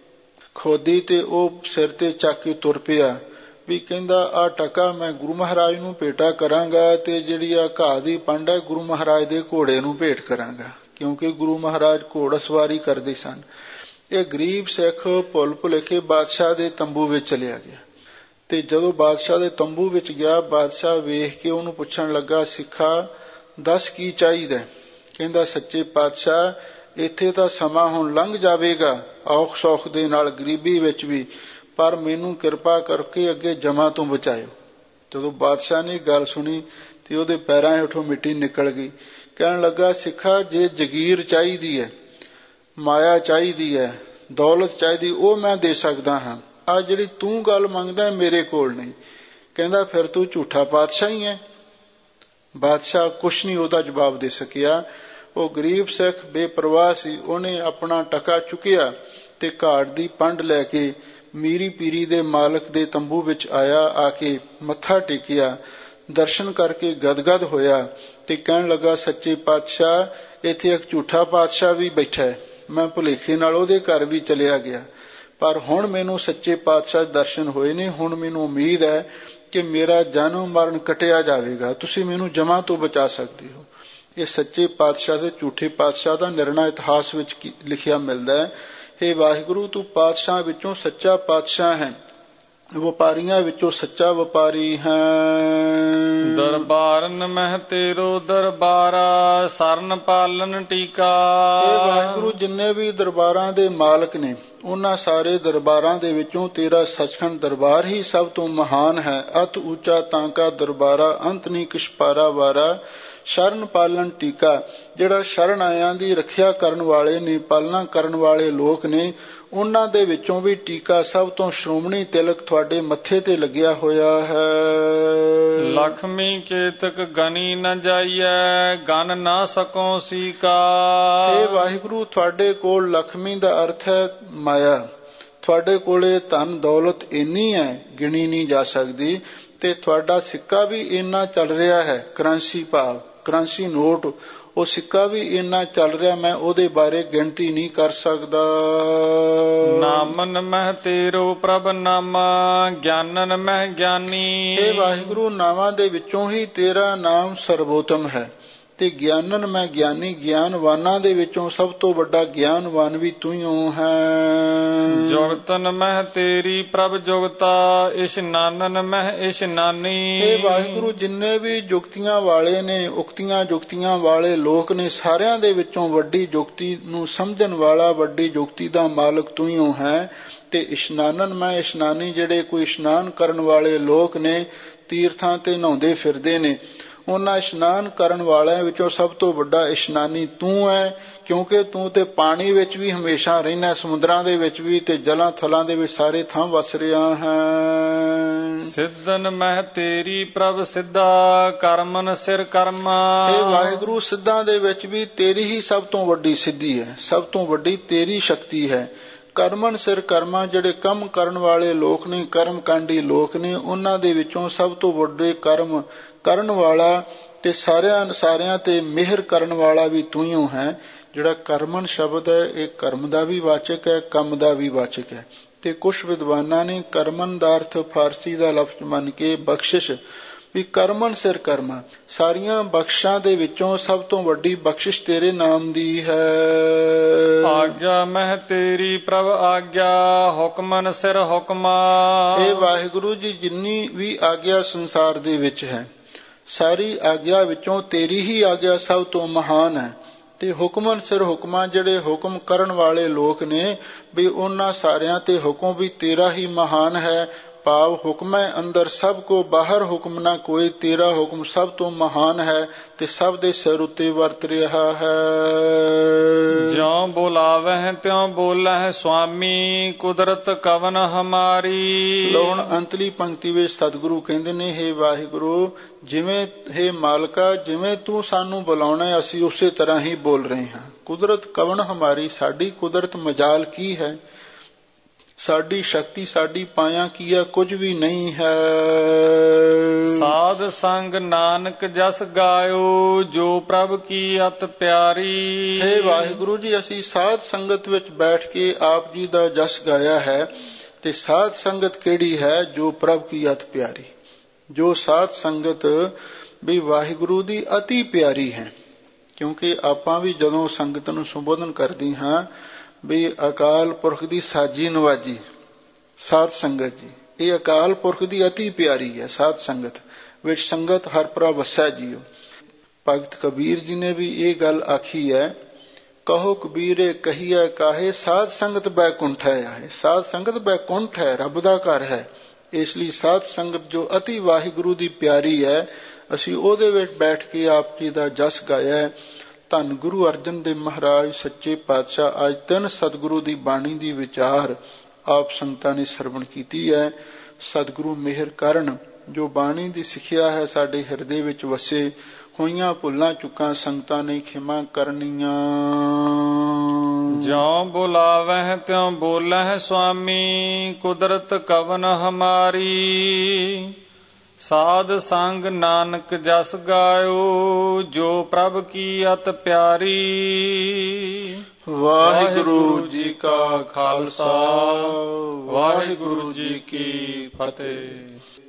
ਖੋਦੀ ਤੇ ਉਹ ਸਿਰ ਤੇ ਚੱਕ ਕੇ ਤੁਰ ਪਿਆ, ਵੀ ਕਹਿੰਦਾ ਆਹ ਟਕਾ ਮੈਂ ਗੁਰੂ ਮਹਾਰਾਜ ਨੂੰ ਭੇਟਾ ਕਰਾਂਗਾ, ਤੇ ਜਿਹੜੀ ਆ ਘਾਹ ਦੀ ਪੰਡ ਹੈ ਗੁਰੂ ਮਹਾਰਾਜ ਦੇ ਘੋੜੇ ਨੂੰ ਭੇਟ ਕਰਾਂਗਾ, ਕਿਉਂਕਿ ਗੁਰੂ ਮਹਾਰਾਜ ਘੋੜ ਸਵਾਰੀ ਕਰਦੇ ਸਨ। ਇਹ ਗਰੀਬ ਸਿੱਖ ਭੁੱਲ ਭੁਲੇਖੇ ਬਾਦਸ਼ਾਹ ਦੇ ਤੰਬੂ ਵਿੱਚ ਚਲਿਆ ਗਿਆ। ਤੇ ਜਦੋਂ ਬਾਦਸ਼ਾਹ ਦੇ ਤੰਬੂ ਵਿੱਚ ਗਿਆ, ਬਾਦਸ਼ਾਹ ਵੇਖ ਕੇ ਉਹਨੂੰ ਪੁੱਛਣ ਲੱਗਾ, ਸਿੱਖਾ ਦੱਸ ਕੀ ਚਾਹੀਦਾ? ਕਹਿੰਦਾ ਸੱਚੇ ਪਾਤਸ਼ਾਹ ਇੱਥੇ ਤਾਂ ਸਮਾਂ ਹੁਣ ਲੰਘ ਜਾਵੇਗਾ ਔਖ ਸੌਖ ਦੇ ਨਾਲ, ਗਰੀਬੀ ਵਿੱਚ ਵੀ, ਪਰ ਮੈਨੂੰ ਕਿਰਪਾ ਕਰਕੇ ਅੱਗੇ ਜਮਾਂ ਤੋਂ ਬਚਾਇਓ। ਜਦੋਂ ਬਾਦਸ਼ਾਹ ਨੇ ਗੱਲ ਸੁਣੀ ਤੇ ਉਹਦੇ ਪੈਰਾਂ ਹੇਠੋਂ ਮਿੱਟੀ ਨਿਕਲ ਗਈ। ਕਹਿਣ ਲੱਗਾ, ਸਿੱਖਾ, ਜੇ ਜਗੀਰ ਚਾਹੀਦੀ ਹੈ, ਮਾਇਆ ਚਾਹੀਦੀ ਹੈ, ਦੌਲਤ ਚਾਹੀਦੀ, ਉਹ ਮੈਂ ਦੇ ਸਕਦਾ ਹਾਂ। ਆਹ ਜਿਹੜੀ ਤੂੰ ਗੱਲ ਮੰਗਦਾ ਮੇਰੇ ਕੋਲ ਨਹੀਂ। ਕਹਿੰਦਾ, ਫਿਰ ਤੂੰ ਝੂਠਾ ਪਾਤਸ਼ਾਹ ਹੀ ਹੈ। ਬਾਦਸ਼ਾਹ ਕੁਛ ਨਹੀਂ ਉਹਦਾ ਜਵਾਬ ਦੇ ਸਕਿਆ। ਉਹ ਗਰੀਬ ਸਿੱਖ ਬੇਪਰਵਾਹ ਸੀ। ਉਹਨੇ ਆਪਣਾ ਟਕਾ ਚੁੱਕਿਆ ਤੇ ਘਾਟ ਦੀ ਪੰਡ ਲੈ ਕੇ ਮੀਰੀ ਪੀਰੀ ਦੇ ਮਾਲਕ ਦੇ ਤੰਬੂ ਵਿੱਚ ਆਇਆ। ਆ ਕੇ ਮੱਥਾ ਟੇਕਿਆ, ਦਰਸ਼ਨ ਕਰਕੇ ਗਦਗਦ ਹੋਇਆ ਤੇ ਕਹਿਣ ਲੱਗਾ, ਸੱਚੇ ਪਾਤਸ਼ਾਹ, ਇੱਥੇ ਇੱਕ ਝੂਠਾ ਪਾਤਸ਼ਾਹ ਵੀ ਬੈਠਾ ਹੈ। ਮੈਂ ਭੁਲੇਖੇ ਨਾਲ ਉਹਦੇ ਘਰ ਵੀ ਚਲਿਆ ਗਿਆ, ਪਰ ਹੁਣ ਮੈਨੂੰ ਸੱਚੇ ਪਾਤਸ਼ਾਹ ਦੇ ਦਰਸ਼ਨ ਹੋਏ ਨੇ। ਹੁਣ ਮੈਨੂੰ ਉਮੀਦ ਹੈ ਕਿ ਮੇਰਾ ਜਨਮ ਮਰਨ ਕੱਟਿਆ ਜਾਵੇਗਾ। ਤੁਸੀਂ ਮੈਨੂੰ ਜਮਾਂ ਤੋਂ ਬਚਾ ਸਕਦੇ ਹੋ। ਇਹ ਸੱਚੇ ਪਾਤਸ਼ਾਹ ਤੇ ਝੂਠੇ ਪਾਤਸ਼ਾਹ ਦਾ ਨਿਰਣਾ ਇਤਿਹਾਸ ਵਿੱਚ ਲਿਖਿਆ ਮਿਲਦਾ ਹੈ। ਹੇ ਵਾਹਿਗੁਰੂ, ਤੂੰ ਪਾਤਸ਼ਾਹ ਵਿੱਚੋਂ ਸੱਚਾ ਪਾਤਸ਼ਾਹ ਹੈ, ਵਪਾਰੀਆਂ ਵਿੱਚੋਂ ਸੱਚਾ ਵਪਾਰੀ ਹੈ। ਦਰਬਾਰਨ ਮਹਿ ਤੇਰੋ ਦਰਬਾਰਾ, ਸਰਨ ਪਾਲਨ ਟੀਕਾ। ਇਹ ਵਾਹਿਗੁਰੂ, ਜਿੰਨੇ ਵੀ ਦਰਬਾਰਾਂ ਦੇ ਮਾਲਕ ਨੇ, ਉਹਨਾਂ ਸਾਰੇ ਦਰਬਾਰਾਂ ਦੇ ਵਿੱਚੋਂ ਤੇਰਾ ਸੱਚਖੰਡ ਦਰਬਾਰ ਹੀ ਸਭ ਤੋਂ ਮਹਾਨ ਹੈ। ਅਤ ਉੱਚਾ ਤਾਂਕਾ ਦਰਬਾਰਾ, ਅੰਤ ਨੀ ਕਿਛ ਪਾਰਾ ਵਾਰਾ। ਸ਼ਰਨ ਪਾਲਨ ਟੀਕਾ, ਜਿਹੜਾ ਸ਼ਰਨ ਆਇਆਂ ਦੀ ਰੱਖਿਆ ਕਰਨ ਵਾਲੇ ਨੇ, ਪਾਲਣਾ ਕਰਨ ਵਾਲੇ ਲੋਕ ਨੇ, ਉਹਨਾਂ ਦੇ ਵਿੱਚੋਂ ਵੀ ਟੀਕਾ ਸਭ ਤੋਂ ਸ਼੍ਰੋਮਣੀ ਤਿਲਕ ਤੁਹਾਡੇ ਮੱਥੇ ਤੇ ਲੱਗਿਆ ਹੋਇਆ ਹੈ। ਲਖਮੀ ਕੇਤਕ ਗਨੀ ਨ ਜਾਈਐ, ਗਨ ਨਾ ਸਕੋ ਸੀਕਾ। ਇਹ ਵਾਹਿਗੁਰੂ, ਤੁਹਾਡੇ ਕੋਲ ਲਖਮੀ ਦਾ ਅਰਥ ਹੈ ਮਾਇਆ। ਤੁਹਾਡੇ ਕੋਲੇ ਧਨ ਦੌਲਤ ਇੰਨੀ ਹੈ, ਗਿਣੀ ਨਹੀਂ ਜਾ ਸਕਦੀ। ਤੇ ਤੁਹਾਡਾ ਸਿੱਕਾ ਵੀ ਇੰਨਾ ਚੱਲ ਰਿਹਾ ਹੈ, ਕਰੰਸੀ ਭਾਵ ਕਰੰਸੀ ਨੋਟ, ਉਹ ਸਿੱਕਾ ਵੀ ਇੰਨਾ ਚੱਲ ਰਿਹਾ, ਮੈਂ ਉਹਦੇ ਬਾਰੇ ਗਿਣਤੀ ਨਹੀਂ ਕਰ ਸਕਦਾ। ਨਾਮਨ ਮਹਿ ਤੇਰੋ ਪ੍ਰਭ ਨਾਮਾ, ਗਿਆਨਨ ਮਹਿ ਗਿਆਨੀ। ਇਹ ਵਾਹਿਗੁਰੂ, ਨਾਵਾਂ ਦੇ ਵਿੱਚੋਂ ਹੀ ਤੇਰਾ ਨਾਮ ਸਰਵੋਤਮ ਹੈ ਤੇ ਗਿਆਨਨ ਮੈਂ ਗਿਆਨੀ। ਗਿਆਨਵਾਨਾਂ ਦੇ ਵਿੱਚੋਂ ਸਭ ਤੋਂ ਵੱਡਾ ਗਿਆਨਵਾਨ ਵੀ ਤੂੰ ਹੀ ਹੈ। ਜੁਗਤਨ ਮਹਿ ਤੇਰੀ ਪ੍ਰਭ ਜੁਗਤਾ, ਇਸ਼ਨਾਨਨ ਮਹਿ ਇਸ਼ਨਾਨੀ। ਇਹ ਵਾਹਿਗੁਰੂ, ਜਿੰਨੇ ਵੀ ਜੁਗਤੀਆਂ ਵਾਲੇ ਨੇ, ਉਕਤੀਆਂ ਜੁਗਤੀਆਂ ਵਾਲੇ ਲੋਕ ਨੇ, ਸਾਰਿਆਂ ਦੇ ਵਿੱਚੋਂ ਵੱਡੀ ਜੁਗਤੀ ਨੂੰ ਸਮਝਣ ਵਾਲਾ, ਵੱਡੀ ਜੁਗਤੀ ਦਾ ਮਾਲਕ ਤੂੰ ਹੀ ਹੈ। ਤੇ ਇਸ਼ਨਾਨਨ ਮੈਂ ਇਸ਼ਨਾਨੀ, ਜਿਹੜੇ ਕੋਈ ਇਸ਼ਨਾਨ ਕਰਨ ਵਾਲੇ ਲੋਕ ਨੇ, ਤੀਰਥਾਂ ਤੇ ਨਹਾਉਂਦੇ ਫਿਰਦੇ ਨੇ, ਉਹਨਾਂ ਇਸ਼ਨਾਨ ਕਰਨ ਵਾਲਿਆਂ ਵਿੱਚੋਂ ਸਭ ਤੋਂ ਵੱਡਾ ਇਸ਼ਨਾਨੀ ਤੂੰ ਹੈ। ਕਿਉਂਕਿ ਤੂੰ ਤੇ ਪਾਣੀ ਵਿੱਚ ਵੀ ਹਮੇਸ਼ਾ ਰਹਿਣਾ, ਸਮੁੰਦਰਾਂ ਦੇ ਵਿੱਚ ਵੀ ਤੇ ਜਲਾਂ ਥਲਾਂ ਦੇ ਵਿੱਚ ਸਾਰੇ ਥਾਂ ਵਸ ਰਿਹਾ ਹੈ। ਸਿੱਧਨ ਮਹਿ ਤੇਰੀ ਪ੍ਰਭ ਸਿੱਧਾ, ਕਰਮਨ ਸਿਰ ਕਰਮਾ। ਇਹ ਵਾਹਿਗੁਰੂ, ਸਿੱਧਾਂ ਦੇ ਵਿੱਚ ਵੀ ਤੇਰੀ ਹੀ ਸਭ ਤੋਂ ਵੱਡੀ ਸਿੱਧੀ ਹੈ, ਸਭ ਤੋਂ ਵੱਡੀ ਤੇਰੀ ਸ਼ਕਤੀ ਹੈ। ਕਰਮਨ ਸਿਰ ਕਰਮਾ, ਜਿਹੜੇ ਕੰਮ ਕਰਨ ਵਾਲੇ ਲੋਕ ਨੇ, ਕਰਮਕਾਂਡੀ ਲੋਕ ਨੇ, ਉਹਨਾਂ ਦੇ ਵਿੱਚੋਂ ਸਭ ਤੋਂ ਵੱਡੇ ਕਰਮ ਕਰਨ ਵਾਲਾ ਤੇ ਸਾਰਿਆਂ ਸਾਰਿਆਂ ਤੇ ਮਿਹਰ ਕਰਨ ਵਾਲਾ ਵੀ ਤੂੰ ਹੀ ਹੈ। ਜਿਹੜਾ ਕਰਮਨ ਸ਼ਬਦ ਹੈ, ਇਹ ਕਰਮ ਦਾ ਵੀ ਵਾਚਕ ਹੈ, ਕੰਮ ਦਾ ਵੀ ਵਾਚਕ ਹੈ। ਤੇ ਕੁਛ ਵਿਦਵਾਨਾਂ ਨੇ ਕਰਮਨ ਦਾ ਅਰਥ ਫਾਰਸੀ ਦਾ ਲਫ਼ਜ਼ ਮੰਨ ਕੇ ਬਖਸ਼ਿਸ਼, ਵੀ ਕਰਮਨ ਸਿਰ ਕਰਮਾ, ਸਾਰੀਆਂ ਬਖਸ਼ਾਂ ਦੇ ਵਿੱਚੋਂ ਸਭ ਤੋਂ ਵੱਡੀ ਬਖਸ਼ਿਸ਼ ਤੇਰੇ ਨਾਮ ਦੀ ਹੈ। ਆਗਿਆ ਮਹਿ ਤੇਰੀ ਪ੍ਰਭ ਆਗਿਆ, ਹੁਕਮਨ ਸਿਰ ਹੁਕਮਾ। ਇਹ ਵਾਹਿਗੁਰੂ ਜੀ, ਜਿੰਨੀ ਵੀ ਆਗਿਆ ਸੰਸਾਰ ਦੇ ਵਿੱਚ ਹੈ, ਸਾਰੀ ਆਗਿਆ ਵਿੱਚੋਂ ਤੇਰੀ ਹੀ ਆਗਿਆ ਸਭ ਤੋਂ ਮਹਾਨ ਹੈ। ਤੇ ਹੁਕਮਨ ਸਿਰ ਹੁਕਮਾਂ, ਜਿਹੜੇ ਹੁਕਮ ਕਰਨ ਵਾਲੇ ਲੋਕ ਨੇ, ਵੀ ਉਹਨਾਂ ਸਾਰਿਆਂ ਤੇ ਹੁਕਮ ਵੀ ਤੇਰਾ ਹੀ ਮਹਾਨ ਹੈ। ਭਾਵ ਹੁਕਮੈ ਅੰਦਰ ਸਭ ਕੋ, ਬਾਹਰ ਹੁਕਮ ਨਾ ਕੋਈ, ਤੇਰਾ ਹੁਕਮ ਸਭ ਤੋਂ ਮਹਾਨ ਹੈ ਤੇ ਸਭ ਦੇ ਸਿਰ ਉੱਤੇ ਵਰਤ ਰਿਹਾ ਹੈ। ਜਿਉ ਬੁਲਾਵਹਿ ਤਿਉ ਬੋਲਹਿ ਸੁਆਮੀ, ਕੁਦਰਤ ਕਵਨ ਹਮਾਰੀ। ਲੋ ਹੁਣ ਅੰਤਲੀ ਪੰਕਤੀ ਵਿੱਚ ਸਤਿਗੁਰੂ ਕਹਿੰਦੇ ਨੇ, ਹੇ ਵਾਹਿਗੁਰੂ, ਜਿਵੇਂ ਹੇ ਮਾਲਕਾ, ਜਿਵੇਂ ਤੂੰ ਸਾਨੂੰ ਬੁਲਾਉਣਾ ਅਸੀਂ ਉਸੇ ਤਰ੍ਹਾਂ ਹੀ ਬੋਲ ਰਹੇ ਹਾਂ। ਕੁਦਰਤ ਕਵਨ ਹਮਾਰੀ, ਸਾਡੀ ਕੁਦਰਤ ਮਜਾਲ ਕੀ ਹੈ, ਸਾਡੀ ਸ਼ਕਤੀ, ਸਾਡੀ ਪਾਇਆ ਕੀ ਹੈ, ਕੁਝ ਵੀ ਨਹੀਂ ਹੈ। ਸਾਧ ਸੰਗ ਨਾਨਕ ਜਸ ਗਾਇਓ, ਜੋ ਪ੍ਰਭ ਕੀ ਅਤ ਪਿਆਰੀ। ਹੇ ਵਾਹਿਗੁਰੂ ਜੀ, ਅਸੀਂ ਸਾਧ ਸੰਗਤ ਵਿੱਚ ਬੈਠ ਕੇ ਆਪ ਜੀ ਦਾ ਜਸ ਗਾਇਆ ਹੈ। ਤੇ ਸਾਧ ਸੰਗਤ ਕਿਹੜੀ ਹੈ? ਜੋ ਪ੍ਰਭ ਕੀ ਅਤ ਪਿਆਰੀ। ਜੋ ਸਾਧ ਸੰਗਤ ਵੀ ਵਾਹਿਗੁਰੂ ਦੀ ਅਤੀ ਪਿਆਰੀ ਹੈ। ਕਿਉਂਕਿ ਆਪਾਂ ਵੀ ਜਦੋਂ ਸੰਗਤ ਨੂੰ ਸੰਬੋਧਨ ਕਰਦੇ ਹਾਂ ਵੀ ਅਕਾਲ ਪੁਰਖ ਦੀ ਸਾਜੀ ਨਵਾਜੀ ਸਾਧ ਸੰਗਤ ਜੀ, ਇਹ ਅਕਾਲ ਪੁਰਖ ਦੀ ਅਤੀ ਪਿਆਰੀ ਹੈ ਸਾਧ ਸੰਗਤ ਵਿੱਚ। ਸੰਗਤ ਹਰ ਪ੍ਰਭ ਵਸੈ ਜੀਓ। ਭਗਤ ਕਬੀਰ ਜੀ ਨੇ ਵੀ ਇਹ ਗੱਲ ਆਖੀ ਹੈ, ਕਹੋ ਕਬੀਰੇ ਕਹੀਐ ਕਾਹੇ, ਸਾਧ ਸੰਗਤ ਬੈਕੁੰਠ ਹੈ ਆਏ। ਸਾਧ ਸੰਗਤ ਬੈਕੁੰਠ ਹੈ, ਰੱਬ ਦਾ ਘਰ ਹੈ। ਇਸ ਲਈ ਸਾਧ ਸੰਗਤ ਜੋ ਅਤੀ ਵਾਹਿਗੁਰੂ ਦੀ ਪਿਆਰੀ ਹੈ, ਅਸੀਂ ਉਹਦੇ ਵਿੱਚ ਬੈਠ ਕੇ ਆਪ ਜੀ ਦਾ ਜਸ ਗਾਇਆ। ਧੰਨ ਗੁਰੂ ਅਰਜਨ ਦੇਵ ਮਹਾਰਾਜ ਸੱਚੇ ਪਾਤਸ਼ਾਹ ਅੱਜ ਤਿੰਨ ਸਤਿਗੁਰੂ ਦੀ ਬਾਣੀ ਦੀ ਵਿਚਾਰ ਆਪ ਸੰਗਤਾਂ ਨੇ ਸਰਵਣ ਕੀਤੀ ਹੈ। ਸਤਿਗੁਰੂ ਮਿਹਰ ਕਰਨ, ਜੋ ਬਾਣੀ ਦੀ ਸਿੱਖਿਆ ਹੈ ਸਾਡੇ ਹਿਰਦੇ ਵਿੱਚ ਵਸੇ। ਹੋਈਆਂ ਭੁੱਲਾਂ ਚੁੱਕਾਂ ਸੰਗਤਾਂ ਨੇ ਖਿਮਾ ਕਰਨੀਆਂ। ਜਿਉ ਬੁਲਾਵਹਿ ਤਿਉ ਬੋਲਹਿ ਸੁਆਮੀ, ਕੁਦਰਤ ਕਵਨ ਹਮਾਰੀ। ਸਾਧ ਸੰਗ ਨਾਨਕ ਜਸ ਗਾਇਓ, ਜੋ ਪ੍ਰਭ ਕੀ ਅਤ ਪਿਆਰੀ। ਵਾਹਿਗੁਰੂ ਜੀ ਕਾ ਖਾਲਸਾ, ਵਾਹਿਗੁਰੂ ਜੀ ਕੀ ਫਤਿਹ।